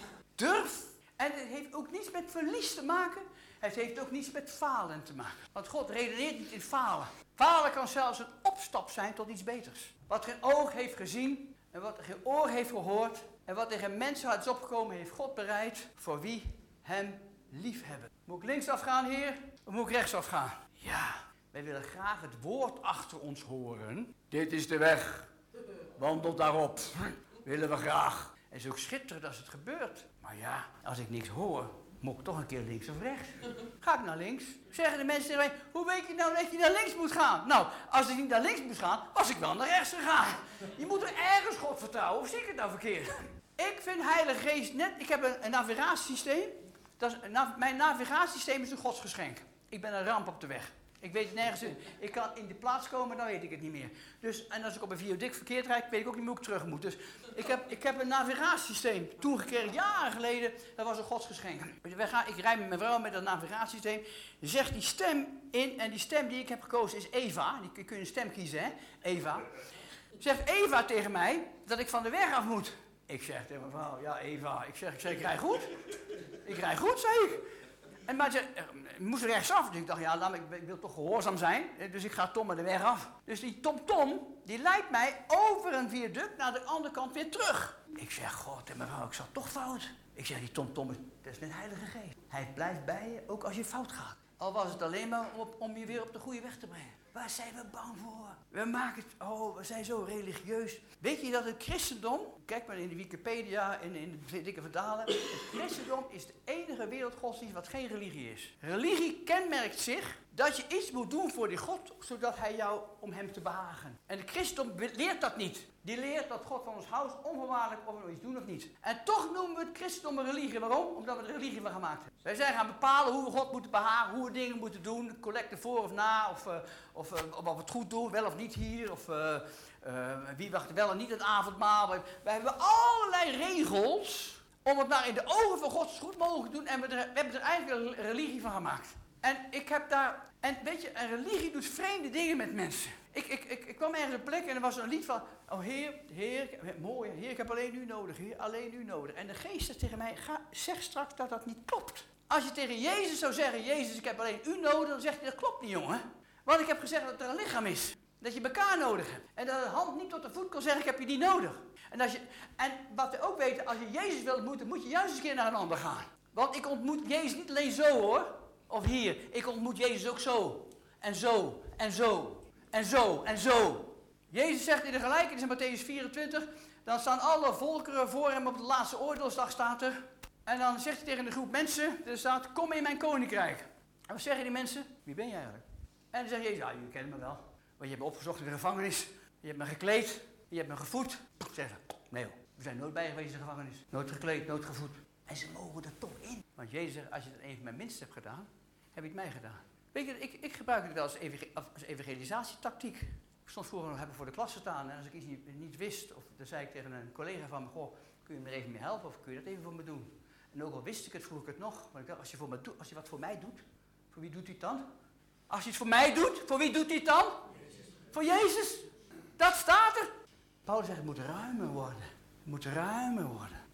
Durf. En het heeft ook niets met verlies te maken. Het heeft ook niets met falen te maken. Want God redeneert niet in falen. Falen kan zelfs een opstap zijn tot iets beters. Wat geen oog heeft gezien en wat geen oor heeft gehoord en wat er geen mensenhart is opgekomen, heeft God bereid voor wie hem liefhebben. Moet ik linksaf gaan, Heer? Of moet ik rechtsaf gaan? Ja, wij willen graag het woord achter ons horen. Dit is de weg. Wandel daarop. Willen we graag. En het is ook schitterend als het gebeurt. Maar ja, als ik niks hoor, moet ik toch een keer links of rechts. Ga ik naar links? Zeggen de mensen tegen mij, hoe weet je nou dat je naar links moet gaan? Nou, als ik niet naar links moet gaan, was ik wel naar rechts gegaan. Je moet er ergens God vertrouwen, of zie ik het nou verkeerd? Ik vind Heilige Geest net, ik heb een, een navigatiesysteem. Dat is, na, mijn navigatiesysteem is een godsgeschenk. Ik ben een ramp op de weg. Ik weet het nergens in. Ik kan in de plaats komen, dan weet ik het niet meer. Dus, en als ik op een viaduct verkeerd rijd, weet ik ook niet meer hoe ik terug moet. Dus ik heb, ik heb een navigatiesysteem toen gekregen, jaren geleden. Dat was een godsgeschenk. Dus wij gaan, ik rijd met mijn vrouw met dat navigatiesysteem. Zegt die stem in, en die stem die ik heb gekozen is Eva. Die kun je een stem kiezen, hè? Eva. Zegt Eva tegen mij dat ik van de weg af moet. Ik zeg tegen mijn vrouw, ja Eva, ik zeg, ik, zeg, ik rij goed. Ik rij goed, zei ik. En maar ze moest rechtsaf. Dus ik dacht, ja, laat me, ik wil toch gehoorzaam zijn. Dus ik ga Tom maar de weg af. Dus die Tom Tom, die leidt mij over een viaduct naar de andere kant weer terug. Ik zeg, god, en mevrouw, ik zat toch fout. Ik zeg, die Tom Tom, dat is met Heilige Geest. Hij blijft bij je, ook als je fout gaat. Al was het alleen maar op, om je weer op de goede weg te brengen. Waar zijn we bang voor? We maken het, oh, we zijn zo religieus. Weet je dat het christendom, kijk maar in de Wikipedia en in de dikke vertalen. Het christendom is de enige wereldgodsdienst wat geen religie is. Religie kenmerkt zich dat je iets moet doen voor die God, zodat hij jou, om hem te behagen. En het christendom leert dat niet. Die leert dat God van ons houdt, onvoorwaardelijk of we iets doen of niet. En toch noemen we het christendom een religie. Waarom? Omdat we er religie van gemaakt hebben. Wij zijn gaan bepalen hoe we God moeten behagen, hoe we dingen moeten doen. Collecten voor of na, of, uh, of, uh, of we het goed doen, wel of niet hier. Of uh, uh, wie wacht wel en niet het avondmaal. Wij, wij hebben allerlei regels om het nou in de ogen van God zo goed mogelijk te doen. En we, er, we hebben er eigenlijk een religie van gemaakt. En ik heb daar, en weet je, een religie doet vreemde dingen met mensen. Ik, ik, ik, ik kwam ergens op een plek en er was een lied van, oh Heer, Heer, mooi, Heer, ik heb alleen u nodig, Heer, alleen u nodig. En de geest zegt tegen mij, ga, zeg straks dat dat niet klopt. Als je tegen Jezus zou zeggen, Jezus, ik heb alleen u nodig, dan zegt hij, dat klopt niet, jongen. Want ik heb gezegd dat er een lichaam is. Dat je elkaar nodig hebt. En dat de hand niet tot de voet kan zeggen, ik heb je niet nodig. En, als je, en wat we ook weten, als je Jezus wilt ontmoeten, moet je juist eens een keer naar een ander gaan. Want ik ontmoet Jezus niet alleen zo, hoor. Of hier, ik ontmoet Jezus ook zo. En zo, en zo, en zo, en zo. Jezus zegt in de gelijkenis in Mattheüs vierentwintig, dan staan alle volkeren voor hem op de laatste oordeelsdag, staat er. En dan zegt hij tegen de groep mensen, er staat, kom in mijn koninkrijk. En wat zeggen die mensen? Wie ben jij eigenlijk? En dan zegt Jezus, ja, jullie kennen me wel. Want je hebt me opgezocht in de gevangenis, je hebt me gekleed, je hebt me gevoed. Zeggen, nee hoor, we zijn nooit bij geweest in de gevangenis. Nooit gekleed, nooit gevoed. En ze mogen er toch in. Want Jezus zegt, als je het een van mijn minst hebt gedaan, heb je het mij gedaan. Weet je, ik, ik gebruik het wel als, evangel- als evangelisatietactiek. Ik stond vroeger nog hebben voor de klas gestaan en als ik iets niet, niet wist, of dan zei ik tegen een collega van me, goh, kun je me er even mee helpen of kun je dat even voor me doen? En ook al wist ik het, vroeg ik het nog. Maar ik dacht, als je, voor me do- als je wat voor mij doet, voor wie doet hij het dan? Als je het voor mij doet, voor wie doet hij het dan? Jezus. Voor Jezus. Dat staat er. Paulus zegt, het moet ruimer worden. Het moet ruimer worden.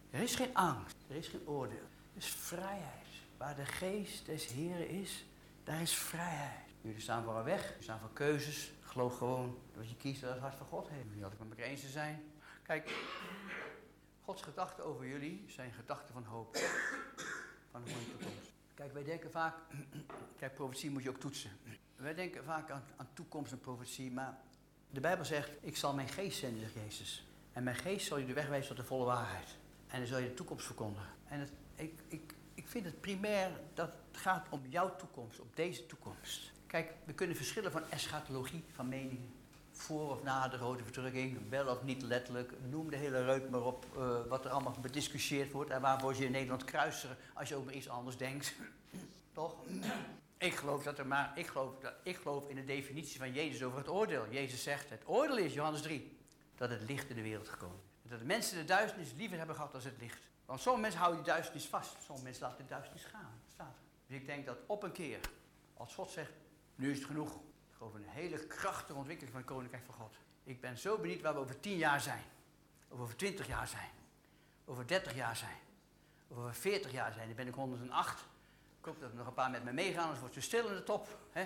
Er is geen angst, er is geen oordeel. Er is vrijheid. Waar de geest des Heren is, daar is vrijheid. Jullie staan voor een weg, jullie staan voor keuzes. Geloof gewoon dat je kiest dat het hart van God heeft. Niet altijd met elkaar eens te zijn. Kijk, Gods gedachten over jullie zijn gedachten van hoop. Van een mooie toekomst. Kijk, wij denken vaak, kijk, profetie moet je ook toetsen. Wij denken vaak aan, aan toekomst en profetie, maar de Bijbel zegt, ik zal mijn geest zenden, zegt Jezus. En mijn geest zal je de weg wijzen tot de volle waarheid. En dan zal je de toekomst verkondigen. En het, ik, ik, ik vind het primair dat het gaat om jouw toekomst, op deze toekomst. Kijk, we kunnen verschillen van eschatologie, van meningen. Voor of na de rode verdrukking, wel of niet letterlijk. Noem de hele reuk maar op uh, wat er allemaal bediscussieerd wordt. En waarvoor ze in Nederland kruiseren als je over iets anders denkt. Toch? Ik geloof, dat er maar, ik, geloof dat, ik geloof in de definitie van Jezus over het oordeel. Jezus zegt, het oordeel is, Johannes drie, dat het licht in de wereld gekomen is. Dat de mensen de duisternis liever hebben gehad dan het licht. Want sommige mensen houden die duisternis vast. Sommige mensen laten de duisternis gaan. Dat staat er. Dus ik denk dat op een keer, als God zegt, nu is het genoeg. Ik geloof in een hele krachtige ontwikkeling van het Koninkrijk van God. Ik ben zo benieuwd waar we over tien jaar zijn. Of over twintig jaar zijn. Over dertig jaar zijn. Of over veertig jaar zijn. Dan ben ik honderdacht. Ik hoop dat er nog een paar met me meegaan, anders wordt het stil in de top. Hè?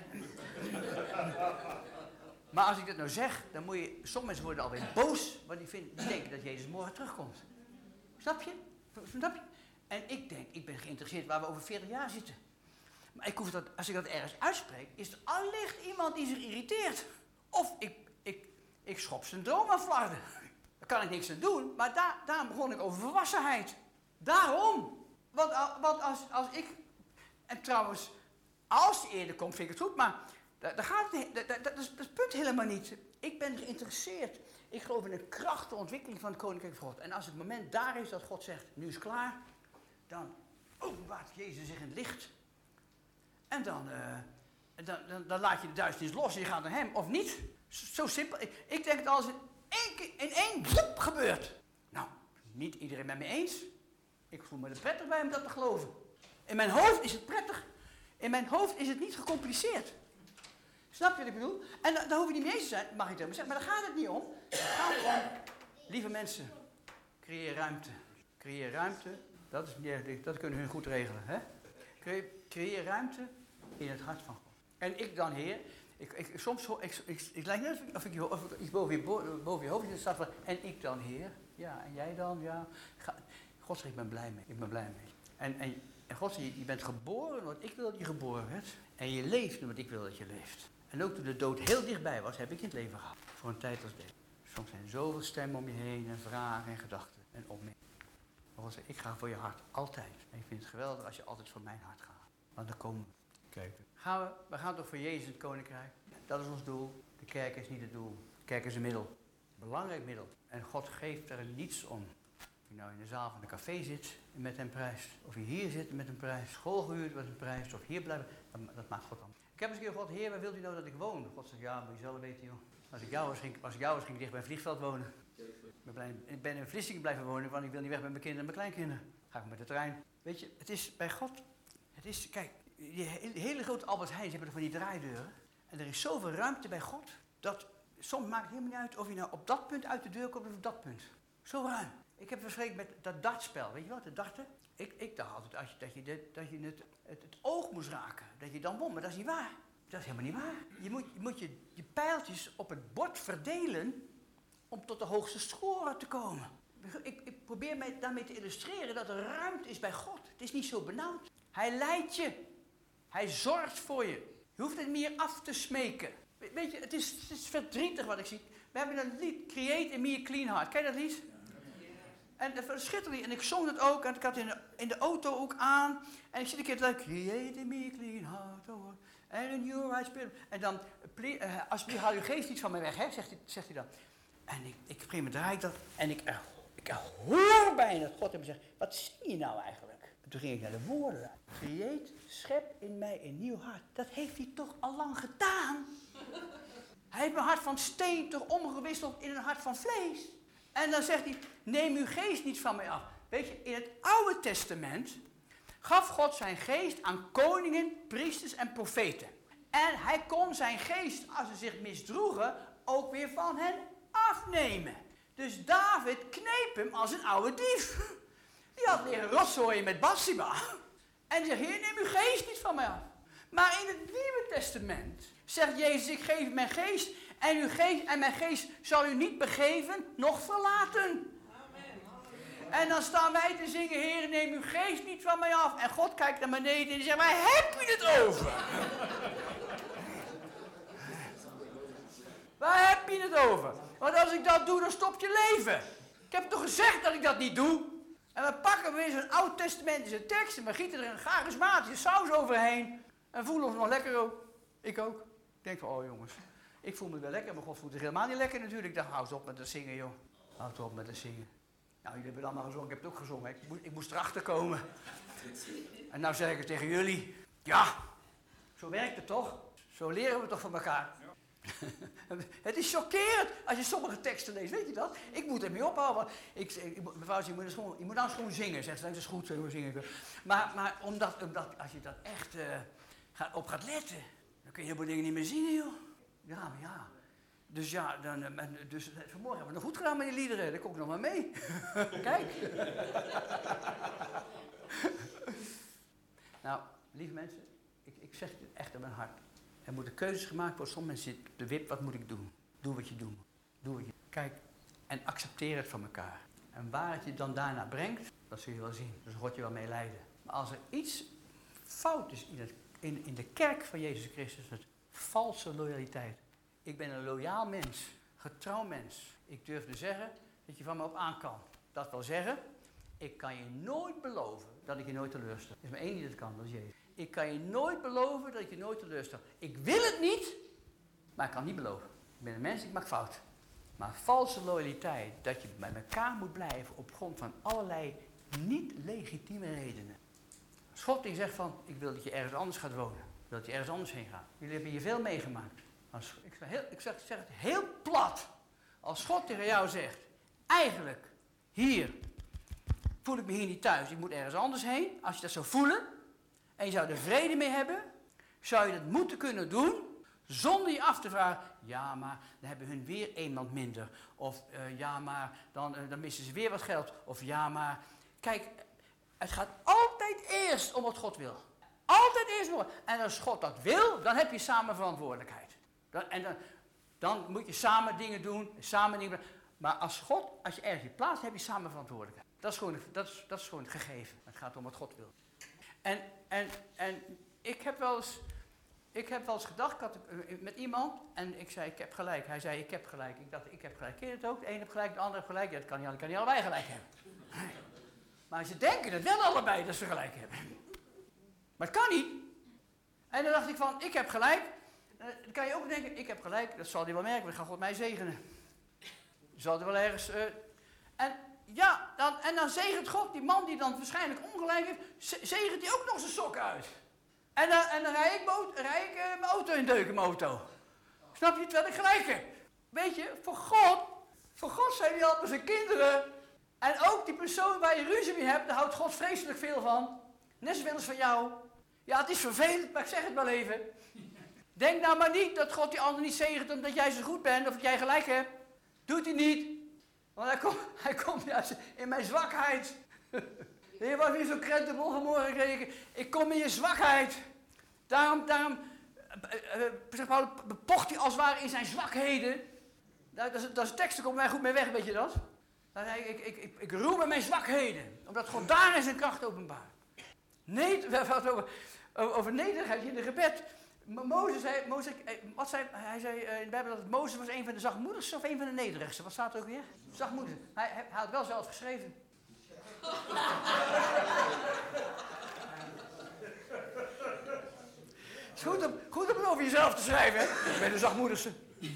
Maar als ik dat nou zeg, dan moet je... Sommige mensen worden alweer boos, want die, vinden, die denken dat Jezus morgen terugkomt. Snap je? Snap je? En ik denk, ik ben geïnteresseerd waar we over veertig jaar zitten. Maar ik hoef dat, als ik dat ergens uitspreek, is er allicht iemand die zich irriteert. Of ik, ik, ik schop zijn droom aan flarden. Daar kan ik niks aan doen, maar daar, daar begon ik over volwassenheid. Daarom. Want, want als, als ik... En trouwens, als hij eerder komt, vind ik het goed, maar daar, daar gaat het niet, dat, dat, dat, is, dat is het punt helemaal niet. Ik ben geïnteresseerd. Ik geloof in een krachtige ontwikkeling van het Koninkrijk van God. En als het moment daar is dat God zegt, nu is het klaar, dan openbaart Jezus zich in het licht. En dan, uh, dan, dan, dan laat je de duisternis los en je gaat naar hem, of niet. Zo simpel. Ik, ik denk dat als het één keer in één boep gebeurt. Nou, niet iedereen met me eens. Ik voel me er prettig bij om dat te geloven. In mijn hoofd is het prettig. In mijn hoofd is het niet gecompliceerd. Snap je wat ik bedoel? En dan, dan hoef je niet mee eens te zijn, mag ik het zeggen. Maar daar gaat het niet om. Het gaat om, lieve mensen, creëer ruimte. Creëer ruimte, dat, is, dat kunnen hun goed regelen. Hè? Creëer, creëer ruimte in het hart van God. En ik dan, Heer, ik, ik, soms ik, ik, ik lijkt net of ik, of ik iets boven je, boven je hoofd zit staat van, en ik dan, Heer. Ja, en jij dan, ja. Ga, God zegt, ik ben blij mee. Ik ben blij mee. En, en, en God zegt, je bent geboren omdat ik wil dat je geboren werd. En je leeft omdat ik wil dat je leeft. En ook toen de dood heel dichtbij was, heb ik in het leven gehad. Voor een tijd als deze. Soms zijn zoveel stemmen om je heen en vragen en gedachten en opmerkingen. Maar God zegt, ik ga voor je hart, altijd. En ik vind het geweldig als je altijd voor mijn hart gaat. Want dan komen we. Kijk. Gaan we, we gaan toch voor Jezus het Koninkrijk. Dat is ons doel. De kerk is niet het doel. De kerk is een middel. Een belangrijk middel. En God geeft er niets om. Of je nou in de zaal van een café zit met een prijs. Of je hier zit met een prijs. School gehuurd met een prijs. Of hier blijven. Dat, dat maakt God dan. Ik heb eens een keer gehad, Heer, waar wilt u nou dat ik woon? God zegt, ja, moet je zelf weten, joh. Als ik jou was, ging, als ik jou was, ging ik dicht bij een vliegveld wonen. Ik ben, blij, ik ben in Vlissingen blijven wonen, want ik wil niet weg met mijn kinderen en mijn kleinkinderen. Ga ik met de trein. Weet je, het is bij God, het is, kijk, die hele grote Albert Heijn hebben er van die draaideuren. En er is zoveel ruimte bij God, dat soms maakt het helemaal niet uit of je nou op dat punt uit de deur komt of op dat punt. Zo ruim. Ik heb verschrikt met dat dartspel, weet je wat, de darten? Ik, ik dacht altijd als je, dat je, de, dat je het, het, het oog moest raken, dat je dan won, maar dat is niet waar. Dat is helemaal niet waar. Je moet, je, moet je, je pijltjes op het bord verdelen om tot de hoogste score te komen. Ik, ik probeer mij daarmee te illustreren dat er ruimte is bij God. Het is niet zo benauwd. Hij leidt je. Hij zorgt voor je. Je hoeft het meer af te smeken. Weet je, het is, het is verdrietig wat ik zie. We hebben een lied, Create in Me a Clean Heart. Ken je dat lied? En dat was schitterend. En ik zong het ook. En ik had het in de, in de auto ook aan. En ik zit een keer te luisteren. Create in me a clean heart, oh Lord. And in your right spirit. En dan, uh, alsjeblieft, haal uw geest niet van mij weg, hè, zegt hij, zegt hij dan. En ik, ik begin me draai dat. En ik, uh, ik uh, hoor bijna dat God hem zegt, wat zie je nou eigenlijk? En toen ging ik naar de woorden. Create, schep in mij een nieuw hart. Dat heeft hij toch al lang gedaan? Hij heeft mijn hart van steen toch omgewisseld in een hart van vlees? En dan zegt hij, neem uw geest niet van mij af. Weet je, in het Oude Testament gaf God zijn geest aan koningen, priesters en profeten. En hij kon zijn geest, als ze zich misdroegen, ook weer van hen afnemen. Dus David kneep hem als een oude dief. Die had leren rotzooien met Bathsheba. En die zegt, Heer, neem uw geest niet van mij af. Maar in het Nieuwe Testament zegt Jezus, ik geef mijn geest en, uw geest en mijn geest zal u niet begeven, noch verlaten. Amen. En dan staan wij te zingen, Heer, neem uw geest niet van mij af. En God kijkt naar beneden en die zegt, waar heb je het over? Waar heb je het over? Want als ik dat doe, dan stopt je leven. Ik heb toch gezegd dat ik dat niet doe? En we pakken weer zo'n oud-testamentische tekst en we gieten er een charismatische saus overheen. En voelen ons nog lekker ook. Ik ook. Ik denk van, oh jongens, ik voel me wel lekker, maar God voelt zich helemaal niet lekker natuurlijk. Ik dacht, houd op met dat zingen, joh. Houd op met dat zingen. Nou, jullie hebben het allemaal gezongen, ik heb het ook gezongen. Ik moest, ik moest erachter komen. En nou zeg ik het tegen jullie. Ja, zo werkt het toch? Zo leren we toch van elkaar. Het is chockerend als je sommige teksten leest, weet je dat? Ik moet ermee ophouden. Ik, ik, mevrouw zegt, je moet, gewoon, je moet nou eens gewoon zingen. Zegt ze, dat is goed, zo zingen. Maar, maar omdat, omdat als je dat echt uh, gaat, op gaat letten, dan kun je heel veel dingen niet meer zien, joh. Ja, maar ja. Dus ja, dan, uh, dus, vanmorgen hebben we nog goed gedaan met die liederen. Daar kom ik nog maar mee. Kijk. Nou, lieve mensen, ik, ik zeg het echt aan mijn hart. Er moeten keuzes gemaakt worden. Sommige mensen zitten op de wip, wat moet ik doen? Doe wat je doet. Doe wat je Kijk, en accepteer het van elkaar. En waar het je dan daarna brengt, dat zul je wel zien. Dus God je wel mee leiden. Maar als er iets fout is in, het, in, in de kerk van Jezus Christus, is het valse loyaliteit. Ik ben een loyaal mens, getrouw mens. Ik durf te zeggen dat je van me op aan kan. Dat wil zeggen, ik kan je nooit beloven dat ik je nooit teleurstel. Er is maar één die dat kan, dat is Jezus. Ik kan je nooit beloven dat ik je nooit teleurstel. Ik wil het niet, maar ik kan het niet beloven. Ik ben een mens, ik maak fout. Maar valse loyaliteit, dat je bij elkaar moet blijven op grond van allerlei niet-legitieme redenen. Als God die zegt van, ik wil dat je ergens anders gaat wonen. Ik wil dat je ergens anders heen gaat. Jullie hebben hier veel meegemaakt. Als, ik zeg, heel, ik zeg, zeg het heel plat. Als God tegen jou zegt, eigenlijk, hier, voel ik me hier niet thuis. Ik moet ergens anders heen. Als je dat zou voelen, en je zou er vrede mee hebben, zou je dat moeten kunnen doen, zonder je af te vragen, ja, maar dan hebben hun weer iemand minder. Of uh, ja, maar dan, uh, dan missen ze weer wat geld. Of ja, maar... Kijk, het gaat altijd eerst om wat God wil. Altijd eerst om. En als God dat wil, dan heb je samen verantwoordelijkheid. Dan, en dan, dan moet je samen dingen doen, samen dingen doen. Maar als God, als je ergens je plaatst, heb je samen verantwoordelijkheid. Dat is gewoon, dat is, dat is gewoon het gegeven. Het gaat om wat God wil. En, en, en ik heb wel eens... Ik heb wel eens gedacht, ik had het met iemand en ik zei, ik heb gelijk. Hij zei, ik heb gelijk. Ik dacht, ik heb gelijk. Ken je het ook? De een heeft gelijk, de ander heeft gelijk. Ja, dat kan niet, kan niet allebei gelijk hebben. Maar ze denken dat wel allebei dat ze gelijk hebben. Maar het kan niet. En dan dacht ik van, ik heb gelijk. Dan kan je ook denken, ik heb gelijk. Dat zal hij wel merken, dan gaat God mij zegenen. Zal hij wel ergens... Uh, en ja, dan, en dan zegent God die man die dan waarschijnlijk ongelijk heeft, zegent hij ook nog zijn sokken uit. En dan, en dan rijd ik, boot, rijd ik uh, mijn auto in deuk in mijn auto. Snap je, terwijl ik gelijk heb. Weet je, voor God, voor God zijn die allemaal zijn kinderen. En ook die persoon waar je ruzie mee hebt, daar houdt God vreselijk veel van. Net zoveel als van jou. Ja, het is vervelend, maar ik zeg het wel even. Denk nou maar niet dat God die ander niet zegent omdat jij zo goed bent of dat jij gelijk hebt. Doet hij niet. Want hij komt, hij komt juist in mijn zwakheid. Je was weer zo'n krentenbol vanmorgen gekregen. Ik kom in je zwakheid. Daarom, daarom uh, uh, zeg maar, bepocht hij als het ware in zijn zwakheden. Dat, dat, is, dat is tekst, daar komt mij goed mee weg, weet je dat? Dan zei ik, ik, ik, ik roem in mijn zwakheden. Omdat God daar in zijn kracht openbaart. Nee, over, over nederigheid in de gebed. Mozes zei, Mozes, wat zei, hij zei in de Bijbel dat Mozes was een van de zachtmoedigste of een van de nederigste. Wat staat er ook weer? Zachtmoedig. Hij, hij, hij had het wel zelf geschreven. Het is goed om, goed om het over jezelf te schrijven, hè? Ik ben de zachtmoedigste.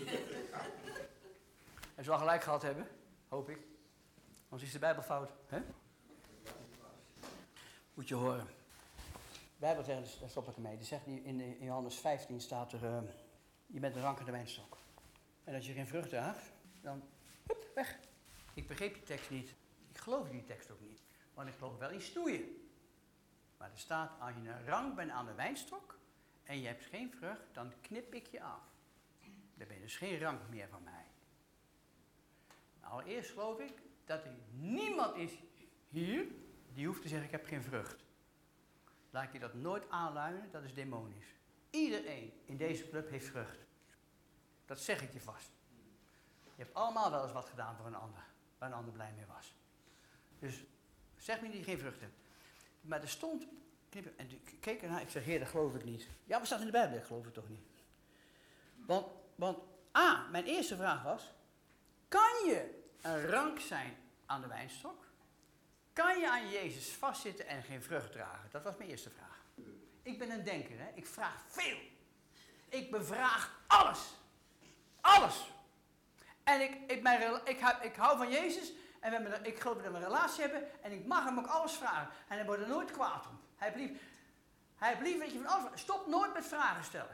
Hij zal gelijk gehad hebben, hoop ik. Anders is de Bijbel fout, hè? Moet je horen. De Bijbel zegt, daar stop ik ermee. Die zegt in, in Johannes vijftien staat er, uh, je bent een rankende wijnstok. En als je geen vrucht draagt, dan, hup, weg. Ik begreep die tekst niet. Ik geloof die tekst ook niet. Want ik geloof wel in snoeien. Maar er staat, als je een rank bent aan de wijnstok en je hebt geen vrucht, dan knip ik je af. Dan ben je dus geen rank meer van mij. Allereerst geloof ik dat er niemand is hier die hoeft te zeggen, ik heb geen vrucht. Laat je dat nooit aanluiden, dat is demonisch. Iedereen in deze club heeft vrucht. Dat zeg ik je vast. Je hebt allemaal wel eens wat gedaan voor een ander, waar een ander blij mee was. Dus zeg me dat je geen vrucht hebt. Maar er stond, en ik keek ernaar, ik zeg, heer, dat geloof ik niet. Ja, maar staat in de Bijbel, dat geloof ik toch niet. Want, want A, mijn eerste vraag was, kan je een rank zijn aan de wijnstok? Kan je aan Jezus vastzitten en geen vrucht dragen? Dat was mijn eerste vraag. Ik ben een denker, hè? Ik vraag veel. Ik bevraag alles. Alles. En ik, ik, mijn, ik, hou, ik hou van Jezus en we hebben, ik geloof dat we een relatie hebben en ik mag hem ook alles vragen. En hij wordt er nooit kwaad om. Hij blieft, hij blieft, weet je, van alles. Stop nooit met vragen stellen.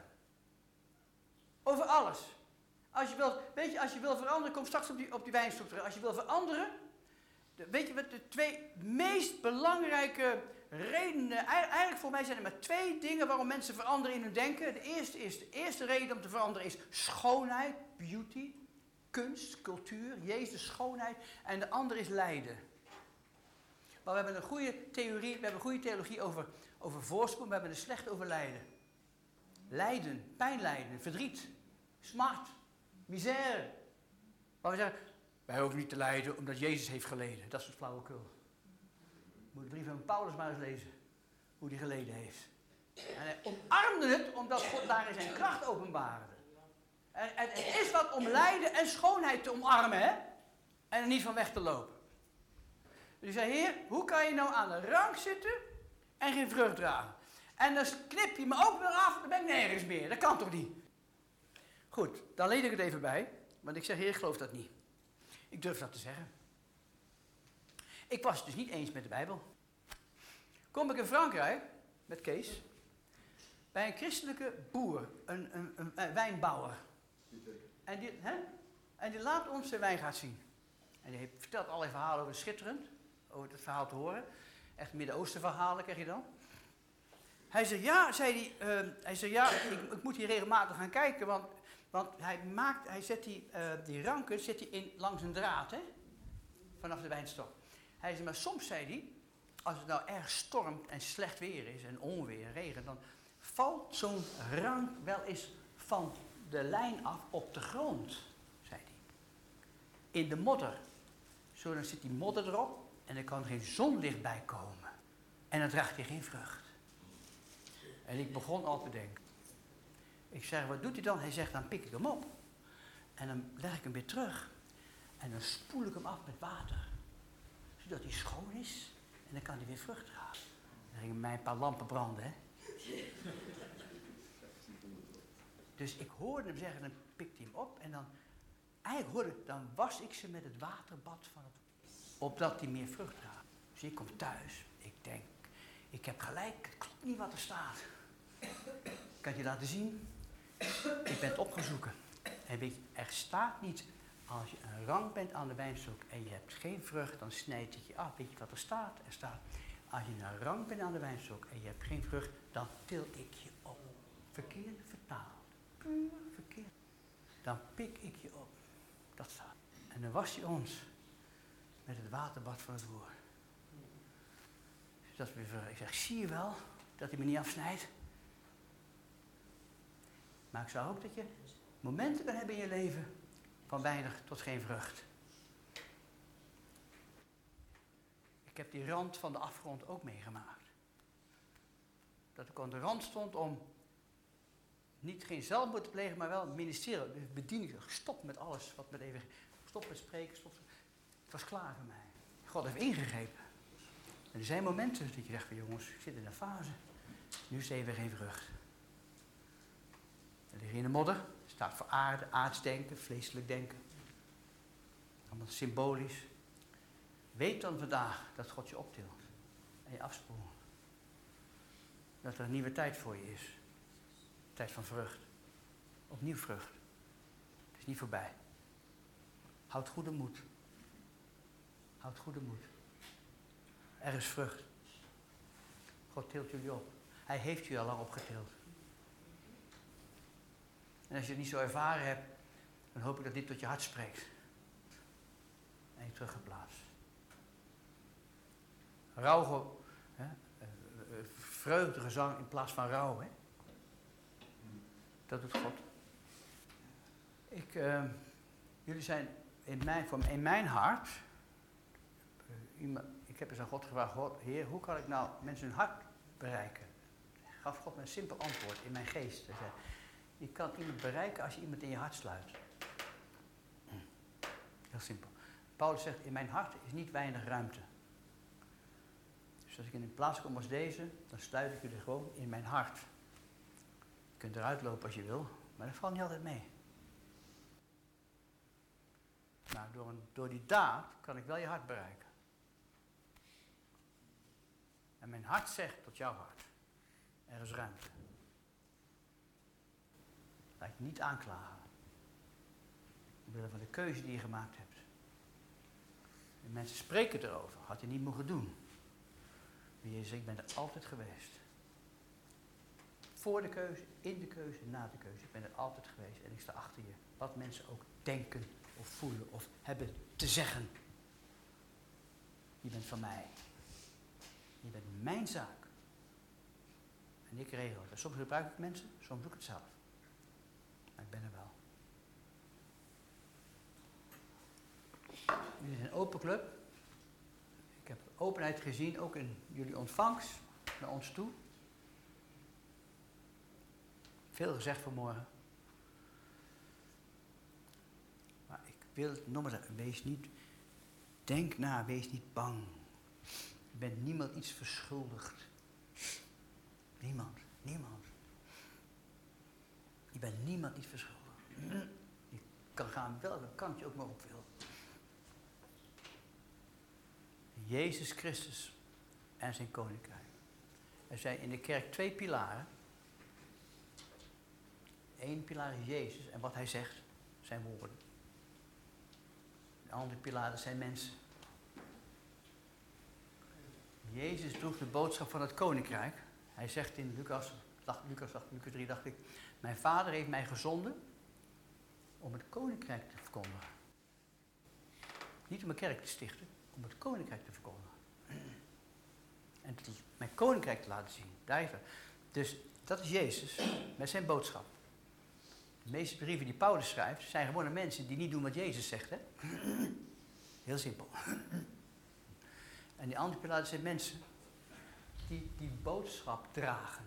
Over alles. Als je wil, weet je, als je wil veranderen, kom straks op die, op die wijnstok terug. Als je wil veranderen, de, weet je wat de twee meest belangrijke redenen, eigenlijk voor mij zijn er maar twee dingen waarom mensen veranderen in hun denken. De eerste, is, de eerste reden om te veranderen is schoonheid, beauty, kunst, cultuur, Jezus, schoonheid. En de andere is lijden. Maar we hebben een goede theorie, we hebben een goede theologie over, over voorspoed, we hebben een slechte over lijden. Lijden, pijnlijden, verdriet, smart, misère. Maar we zeggen, wij hoeven niet te lijden omdat Jezus heeft geleden. Dat is het flauwekul. Je moet de brief van Paulus maar eens lezen. Hoe hij geleden heeft. En hij omarmde het omdat God daarin zijn kracht openbaarde. En, en het is wat om lijden en schoonheid te omarmen, hè? En er niet van weg te lopen. Dus ik zei, heer, hoe kan je nou aan de rank zitten en geen vrucht dragen? En dan knip je me ook weer af, dan ben ik nergens meer. Dat kan toch niet? Goed, dan leed ik het even bij. Want ik zeg, heer, ik geloof dat niet. Ik durf dat te zeggen. Ik was het dus niet eens met de Bijbel. Kom ik in Frankrijk, met Kees, bij een christelijke boer, een, een, een, een wijnbouwer. En die, hè? en die laat ons zijn wijngaard zien. En die heeft, vertelt allerlei verhalen over schitterend, over het verhaal te horen. Echt Midden-Oosten verhalen krijg je dan. Hij zegt, ja, zei hij, uh, hij zegt, ja, ik, ik moet hier regelmatig gaan kijken, want, want hij maakt, hij zet die, uh, die ranken zet hij in, langs een draad, hè, vanaf de wijnstok. Hij zegt, maar soms, zei hij, als het nou erg stormt en slecht weer is, en onweer, regen, dan valt zo'n rank wel eens van de lijn af op de grond, zei hij. In de modder. Zo, dan zit die modder erop en er kan geen zonlicht bij komen. En dan draagt hij geen vrucht. En ik begon al te denken. Ik zeg, wat doet hij dan? Hij zegt, dan pik ik hem op. En dan leg ik hem weer terug. En dan spoel ik hem af met water. Zodat hij schoon is. En dan kan hij weer vrucht dragen. Dan gingen mij een paar lampen branden, hè. Dus ik hoorde hem zeggen, dan pikte hij hem op. En dan, eigenlijk hoorde ik, dan was ik ze met het waterbad van het... Opdat hij meer vrucht draagt. Dus ik kom thuis. Ik denk, ik heb gelijk, het klopt niet wat er staat. Ik kan het je laten zien. Ik ben het opgezoeken. En weet je, er staat niet, als je een rank bent aan de wijnstok en je hebt geen vrucht, dan snijdt het je af. Weet je wat er staat? Er staat, als je een rank bent aan de wijnstok en je hebt geen vrucht, dan til ik je op. Verkeerd vertaald. Puur verkeerd. Dan pik ik je op. Dat staat. En dan was hij ons met het waterbad van het woord. Dus dat is weer, ik zeg, zie je wel dat hij me niet afsnijdt? Maar ik zou ook dat je momenten kan hebben in je leven van weinig tot geen vrucht. Ik heb die rand van de afgrond ook meegemaakt. Dat ik aan de rand stond om niet geen zelfmoord te plegen, maar wel ministerieel, de bediening. Stop met alles wat met even. Stop met spreken, stop. Het was klaar voor mij. God heeft ingegrepen. En er zijn momenten dat je zegt van jongens, ik zit in een fase. Nu is er even geen vrucht. Er ligt in de modder, staat voor aarde, aardsdenken, vleeselijk denken. Allemaal symbolisch. Weet dan vandaag dat God je optilt en je afspoelt. Dat er een nieuwe tijd voor je is. Tijd van vrucht. Opnieuw vrucht. Het is niet voorbij. Houd goede moed. Houd goede moed. Er is vrucht. God tilt jullie op. Hij heeft jullie al lang opgetild. En als je het niet zo ervaren hebt, dan hoop ik dat dit tot je hart spreekt. En je teruggeplaatst. Rouw, hè? Vreugdegezang in plaats van rouw. Hè? Dat doet God. Ik, uh, jullie zijn in mijn, voor, in mijn hart. Uh, iemand, ik heb eens aan God gevraagd: God, Heer, hoe kan ik nou mensen hun hart bereiken? Gaf God me een simpel antwoord in mijn geest. Hij zei, je kan iemand bereiken als je iemand in je hart sluit. Heel simpel. Paulus zegt, in mijn hart is niet weinig ruimte. Dus als ik in een plaats kom als deze, dan sluit ik jullie gewoon in mijn hart. Je kunt eruit lopen als je wil, maar dat valt niet altijd mee. Maar door, een, door die daad kan ik wel je hart bereiken. En mijn hart zegt tot jouw hart. Er is ruimte. Laat je niet aanklagen. Omwille van de keuze die je gemaakt hebt. En mensen spreken erover. Had je niet mogen doen. Maar Jezus zegt, ik ben er altijd geweest. Voor de keuze, in de keuze, na de keuze. Ik ben er altijd geweest en ik sta achter je. Wat mensen ook denken of voelen of hebben te zeggen. Je bent van mij. Je bent mijn zaak. En ik regel het. En soms gebruik ik mensen, soms doe ik het zelf. Maar ik ben er wel. Jullie zijn een open club. Ik heb openheid gezien, ook in jullie ontvangst naar ons toe. Veel gezegd vanmorgen. Maar ik wil het nog maar zeggen, wees niet, denk na, wees niet bang. Je bent niemand iets verschuldigd. Niemand, niemand. Je bent niemand iets verschuldigd. Je kan gaan welke kant je ook maar op wil. Jezus Christus en zijn koninkrijk. Er zijn in de kerk twee pilaren. Eén pilaar is Jezus en wat hij zegt zijn woorden. De andere pilaren zijn mensen. Jezus droeg de boodschap van het koninkrijk. Hij zegt in Lucas, Lucas, Lucas drie, dacht ik, mijn vader heeft mij gezonden om het koninkrijk te verkondigen. Niet om een kerk te stichten, om het koninkrijk te verkondigen. En mijn koninkrijk te laten zien. Daar even. Dus dat is Jezus met zijn boodschap. De meeste brieven die Paulus schrijft zijn gewone mensen die niet doen wat Jezus zegt. Hè? Heel simpel. En die andere pilaren zijn mensen die die boodschap dragen.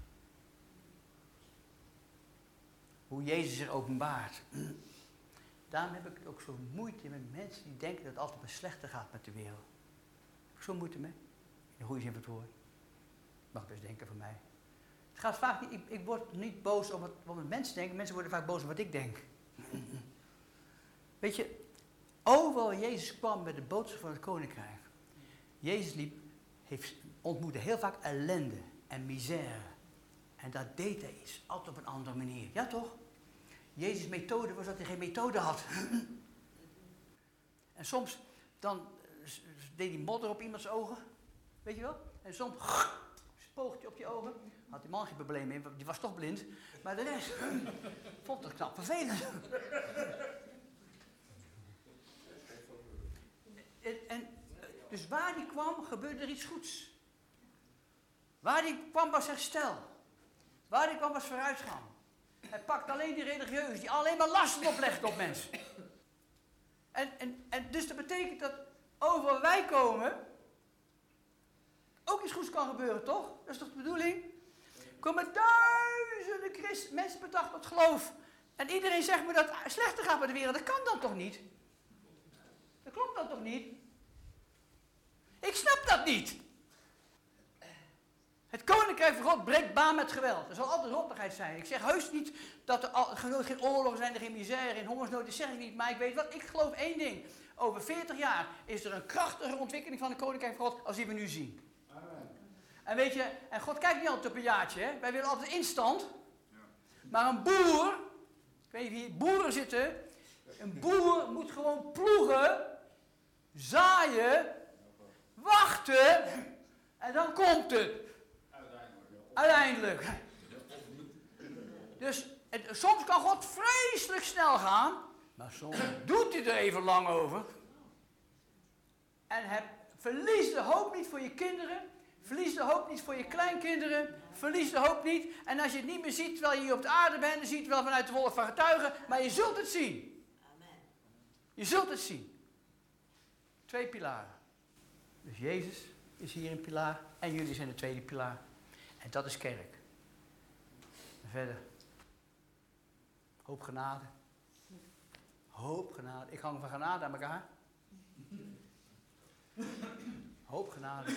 Hoe Jezus zich openbaart. Daarom heb ik ook zo moeite met mensen die denken dat het altijd maar slechter gaat met de wereld. Ik heb zo moeite mee. In de goede zin van het woord. Mag best denken van mij. Het gaat vaak niet, ik, ik word niet boos over wat, wat mensen denken. Mensen worden vaak boos over wat ik denk. Weet je, overal Jezus kwam met de boodschap van het koninkrijk. Jezus liep, heeft, ontmoette heel vaak ellende en misère. En dat deed hij iets, altijd op een andere manier. Ja toch? Jezus' methode was dat hij geen methode had. En soms dan deed hij modder op iemands ogen. Weet je wel? En soms spoogde hij op je ogen. Had die man geen probleem mee, want die was toch blind. Maar de rest vond het knap vervelend. En, en, dus waar die kwam, gebeurde er iets goeds. Waar die kwam was herstel. Waar die kwam was vooruitgang. Hij pakt alleen die religieuzen die alleen maar lasten opleggen op mensen. En, en, en dus dat betekent dat overal wij komen, ook iets goeds kan gebeuren, toch? Dat is toch de bedoeling? Er komen duizenden Christen, mensen per dag tot geloof. En iedereen zegt me dat het slechter gaat met de wereld. Dat kan dan toch niet? Dat klopt dan toch niet? Ik snap dat niet. Het koninkrijk van God breekt baan met geweld. Er zal altijd rottigheid zijn. Ik zeg heus niet dat er al, geen oorlogen zijn, er geen misère, geen hongersnood. Dat zeg ik niet. Maar ik weet wat, ik geloof één ding. Over veertig jaar is er een krachtige ontwikkeling van het koninkrijk van God als die we nu zien. Amen. En weet je, en God kijkt niet altijd op een jaartje. Hè? Wij willen altijd instant. Ja. Maar een boer, ik weet niet wie boeren zitten. Een boer moet gewoon ploegen, zaaien, wachten en dan komt het. Uiteindelijk. Dus het, soms kan God vreselijk snel gaan, maar soms doet hij er even lang over. En heb, Verlies de hoop niet voor je kinderen. Verlies de hoop niet voor je kleinkinderen. Verlies de hoop niet. En als je het niet meer ziet terwijl je hier op de aarde bent, dan zie je het wel vanuit de wolk van getuigen. Maar je zult het zien. Amen. Je zult het zien. Twee pilaren. Dus Jezus is hier een pilaar en jullie zijn de tweede pilaar. En dat is kerk. En verder. Hoop genade. Hoop genade. Ik hang van genade aan elkaar. Hoop genade.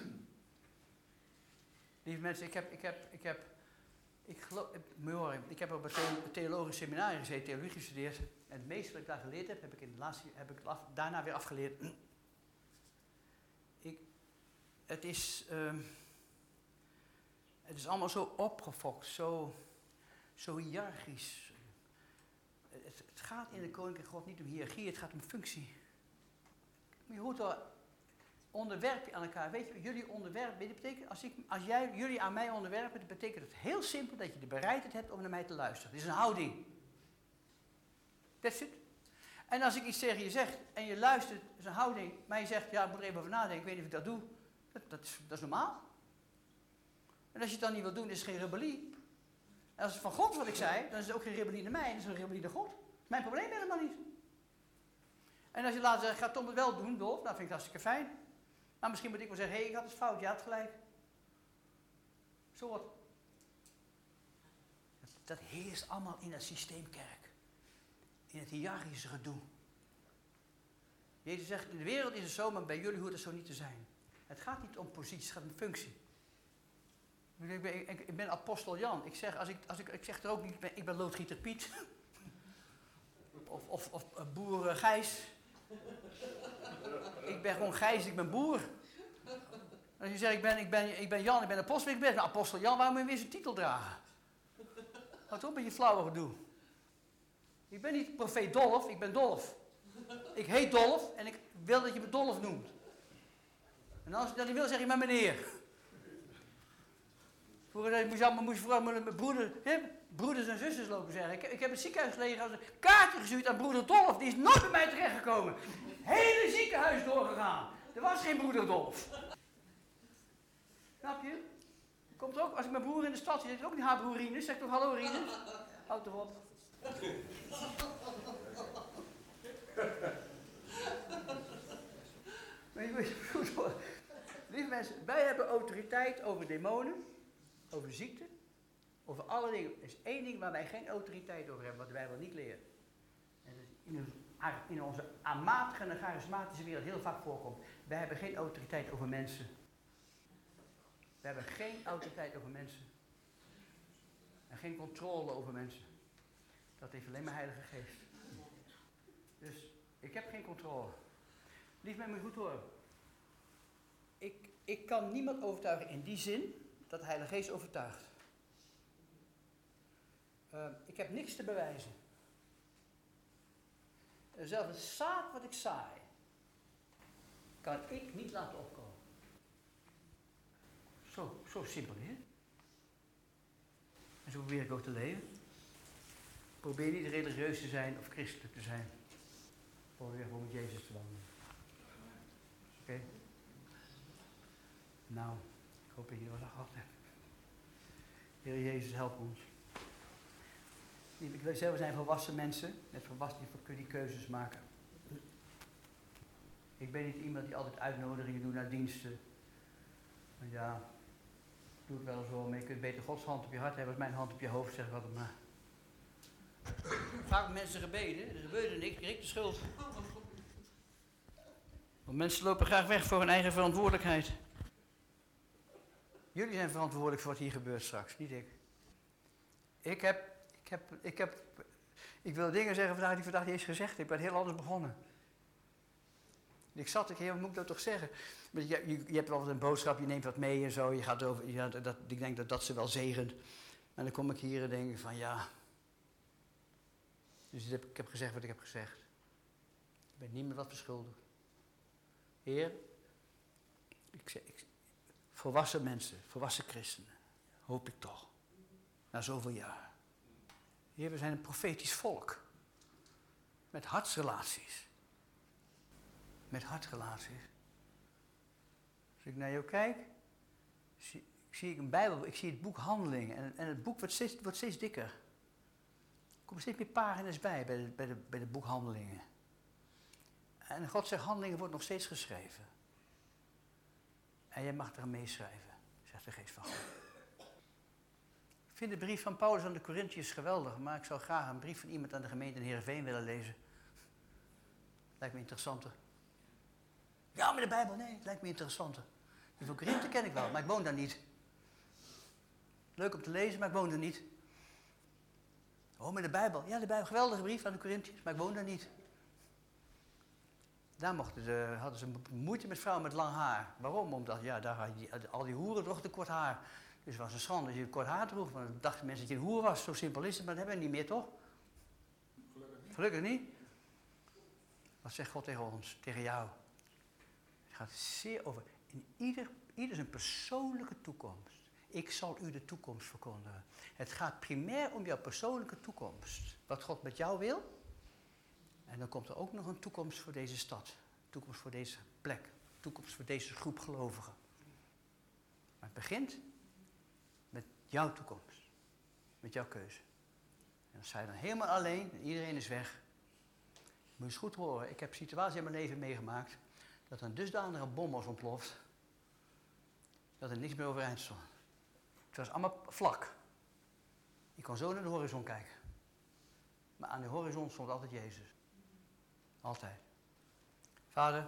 Lieve mensen, ik heb, ik heb, ik heb, ik geloof, ik heb op een theologisch seminarie gezeten, theologie gestudeerd. En het meeste wat ik daar geleerd heb, heb ik, in de laatste, heb ik af, daarna weer afgeleerd. Ik, het is, um, het is allemaal zo opgefokt, zo, zo hiërarchisch. Het, het gaat in de Koninkrijk God niet om hiërarchie, het gaat om functie. Maar je hoort wel, onderwerp je aan elkaar. Weet je, jullie onderwerpen, dat betekent, als, ik, als jij, jullie aan mij onderwerpen, dat betekent het heel simpel dat je de bereidheid hebt om naar mij te luisteren. Het is een houding. That's it. En als ik iets tegen je zeg en je luistert, is een houding, maar je zegt, ja, ik moet er even over nadenken, ik weet niet of ik dat doe. Dat, dat, is, dat is normaal. En als je het dan niet wil doen, is het geen rebellie. En als het van God wat ik zei, dan is het ook geen rebellie naar mij, dan is het een rebellie naar God. Dat is mijn probleem helemaal niet. En als je later zegt, ga Tom het wel doen, Dolf, nou vind ik het hartstikke fijn. Maar misschien moet ik wel zeggen, hé, hey, ik had het fout, je had gelijk. Zo wat. Dat, dat heerst allemaal in het systeemkerk. In het hiërarchische gedoe. Jezus zegt, in de wereld is het zo, maar bij jullie hoort het zo niet te zijn. Het gaat niet om positie, het gaat om functie. Ik ben, ik, ik ben apostel Jan. Ik zeg, als ik, als ik, ik zeg er ook niet, ik ben loodgieter Piet. Of, of, of boer Gijs. Ik ben gewoon Gijs, ik ben boer. Als je zegt, ik ben, ik ben, ik ben Jan, ik ben apostel, ik ben apostel Jan, waarom moet je weer zijn titel dragen? Houd op met je flauwe gedoe. Ik ben niet profeet Dolf, ik ben Dolf. Ik heet Dolf en ik wil dat je me Dolf noemt. En als ik dat niet wil, zeg je maar meneer. Vroeger moest je allemaal moest vooral met broeder, hè, broeders en zusters lopen zeggen. Ik, ik heb het ziekenhuis gelegen als een kaartje gestuurd aan broeder Dolf. Die is nooit bij mij terechtgekomen. Hele ziekenhuis doorgegaan. Er was geen broeder Dolf. Snap je? Komt er ook, als ik mijn broer in de stad zie, zegt ook niet haar broer Rinus. Zeg toch hallo Rinus? Houd erop. Maar je moet goed horen. Lieve mensen, wij hebben autoriteit over demonen, over ziekte, over alle dingen. Er is één ding waar wij geen autoriteit over hebben, wat wij wel niet leren. En dat in, een, in onze aanmatige en charismatische wereld heel vaak voorkomt. Wij hebben geen autoriteit over mensen. We hebben geen autoriteit over mensen. En geen controle over mensen. Dat heeft alleen maar Heilige Geest. Dus ik heb geen controle. Lief met me goed horen. Ik, ik kan niemand overtuigen in die zin dat de Heilige Geest overtuigt. Uh, ik heb niks te bewijzen. En zelfs het zaad wat ik zaai, kan ik niet laten opkomen. Zo, zo simpel is het. En zo probeer ik ook te leven. Probeer niet religieus te zijn of christelijk te zijn. Probeer gewoon met Jezus te wandelen. Oké? Okay. Nou, ik hoop dat je er wat aan gehad hebt. Heer Jezus, help ons. Ik wil zeggen, we zijn volwassen mensen. Met volwassenen kun je die keuzes maken. Ik ben niet iemand die altijd uitnodigingen doet naar diensten. Maar ja, ik doe het wel zo, maar je kunt beter Gods hand op je hart hebben als mijn hand op je hoofd, zeg wat maar. Vaak mensen gebeden, er gebeurde niks, ik kreeg de schuld. Want mensen lopen graag weg voor hun eigen verantwoordelijkheid. Jullie zijn verantwoordelijk voor wat hier gebeurt straks, niet ik. Ik heb, ik heb, ik heb, ik wil dingen zeggen vandaag die vandaag niet eens gezegd. Ik ben heel anders begonnen. Ik zat, ik, wat moet ik dat toch zeggen? Je, je, je hebt wel een boodschap, je neemt wat mee en zo. Je gaat over, ja, dat, ik denk dat dat ze wel zegent. En dan kom ik hier en denk ik van ja. Dus ik heb, ik heb gezegd wat ik heb gezegd. Ik ben niet meer wat verschuldigd. Heer, ik zeg, ik, volwassen mensen, volwassen christenen, hoop ik toch. Na zoveel jaar. Heer, we zijn een profetisch volk. Met hartsrelaties. Met hartrelaties. Als ik naar jou kijk, zie, zie ik een Bijbel, ik zie het boek Handelingen. En, en het boek wordt steeds, wordt steeds dikker. Er komen steeds meer pagina's bij, bij de, bij de, bij de boek Handelingen. En God zegt, Handelingen wordt nog steeds geschreven. En jij mag er aan meeschrijven, zegt de geest van God. Ik vind de brief van Paulus aan de Corinthiërs geweldig, maar ik zou graag een brief van iemand aan de gemeente in Heerenveen willen lezen. Lijkt me interessanter. Ja, maar de Bijbel, nee, het lijkt me interessanter. Die van Korinthe ken ik wel, maar ik woon daar niet. Leuk om te lezen, maar ik woon daar niet. Oh, maar de Bijbel. Ja, de Bijbel, geweldige brief aan de Corinthiërs, maar ik woon daar niet. Daar mochten ze, hadden ze moeite met vrouwen met lang haar. Waarom? Omdat, ja, daar had je, al die hoeren droegen kort haar. Dus het was een schande als je kort haar droeg. Want dan dachten mensen dat je een hoer was. Zo simpel is het, maar dat hebben we niet meer, toch? Gelukkig niet. Gelukkig niet. Wat zegt God tegen ons, tegen jou? Het gaat zeer over, in ieder, ieder zijn persoonlijke toekomst. Ik zal u de toekomst verkondigen. Het gaat primair om jouw persoonlijke toekomst. Wat God met jou wil. En dan komt er ook nog een toekomst voor deze stad. Een toekomst voor deze plek. Een toekomst voor deze groep gelovigen. Maar het begint met jouw toekomst. Met jouw keuze. En dan sta je dan helemaal alleen en iedereen is weg. Moet je eens goed horen. Ik heb situaties in mijn leven meegemaakt. Dat een dusdanige bom was ontploft. Dat er niks meer overeind stond. Het was allemaal vlak. Je kon zo naar de horizon kijken. Maar aan de horizon stond altijd Jezus. Altijd. Vader,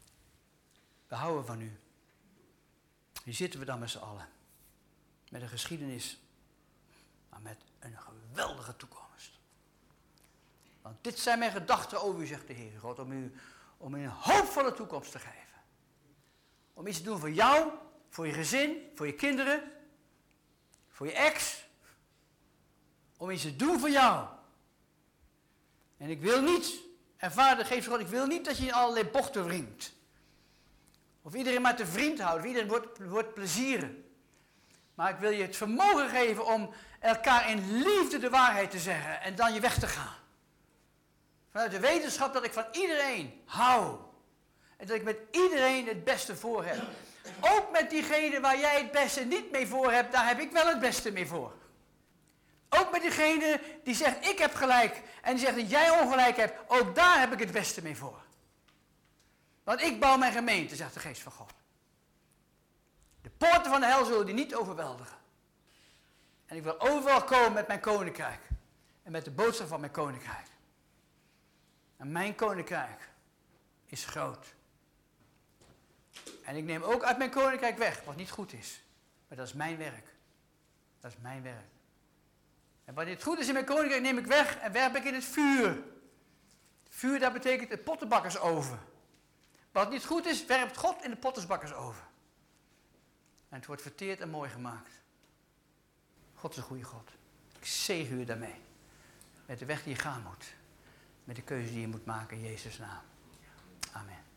we houden van u. Hier zitten we dan met z'n allen. Met een geschiedenis. Maar met een geweldige toekomst. Want dit zijn mijn gedachten over u, zegt de Heer God. Om u, om u een hoopvolle toekomst te geven. Om iets te doen voor jou, voor je gezin, voor je kinderen. Voor je ex. Om iets te doen voor jou. En ik wil niet, en Vader, geef God, ik wil niet dat je in allerlei bochten wringt. Of iedereen maar te vriend houdt, of iedereen wordt, wordt plezieren. Maar ik wil je het vermogen geven om elkaar in liefde de waarheid te zeggen en dan je weg te gaan. Vanuit de wetenschap dat ik van iedereen hou. En dat ik met iedereen het beste voor heb. Ook met diegene waar jij het beste niet mee voor hebt, daar heb ik wel het beste mee voor. Ook met diegene die zegt ik heb gelijk en die zegt dat jij ongelijk hebt, ook daar heb ik het beste mee voor. Want ik bouw mijn gemeente, zegt de geest van God. De poorten van de hel zullen die niet overweldigen. En ik wil overal komen met mijn koninkrijk. En met de boodschap van mijn koninkrijk. En mijn koninkrijk is groot. En ik neem ook uit mijn koninkrijk weg wat niet goed is. Maar dat is mijn werk. Dat is mijn werk. En wanneer het goed is in mijn koninkrijk neem ik weg en werp ik in het vuur. Vuur, dat betekent de pottenbakkersoven. Wat niet goed is, werpt God in de pottenbakkersoven. En het wordt verteerd en mooi gemaakt. God is een goede God. Ik zegen u daarmee. Met de weg die je gaan moet. Met de keuze die je moet maken in Jezus' naam. Amen.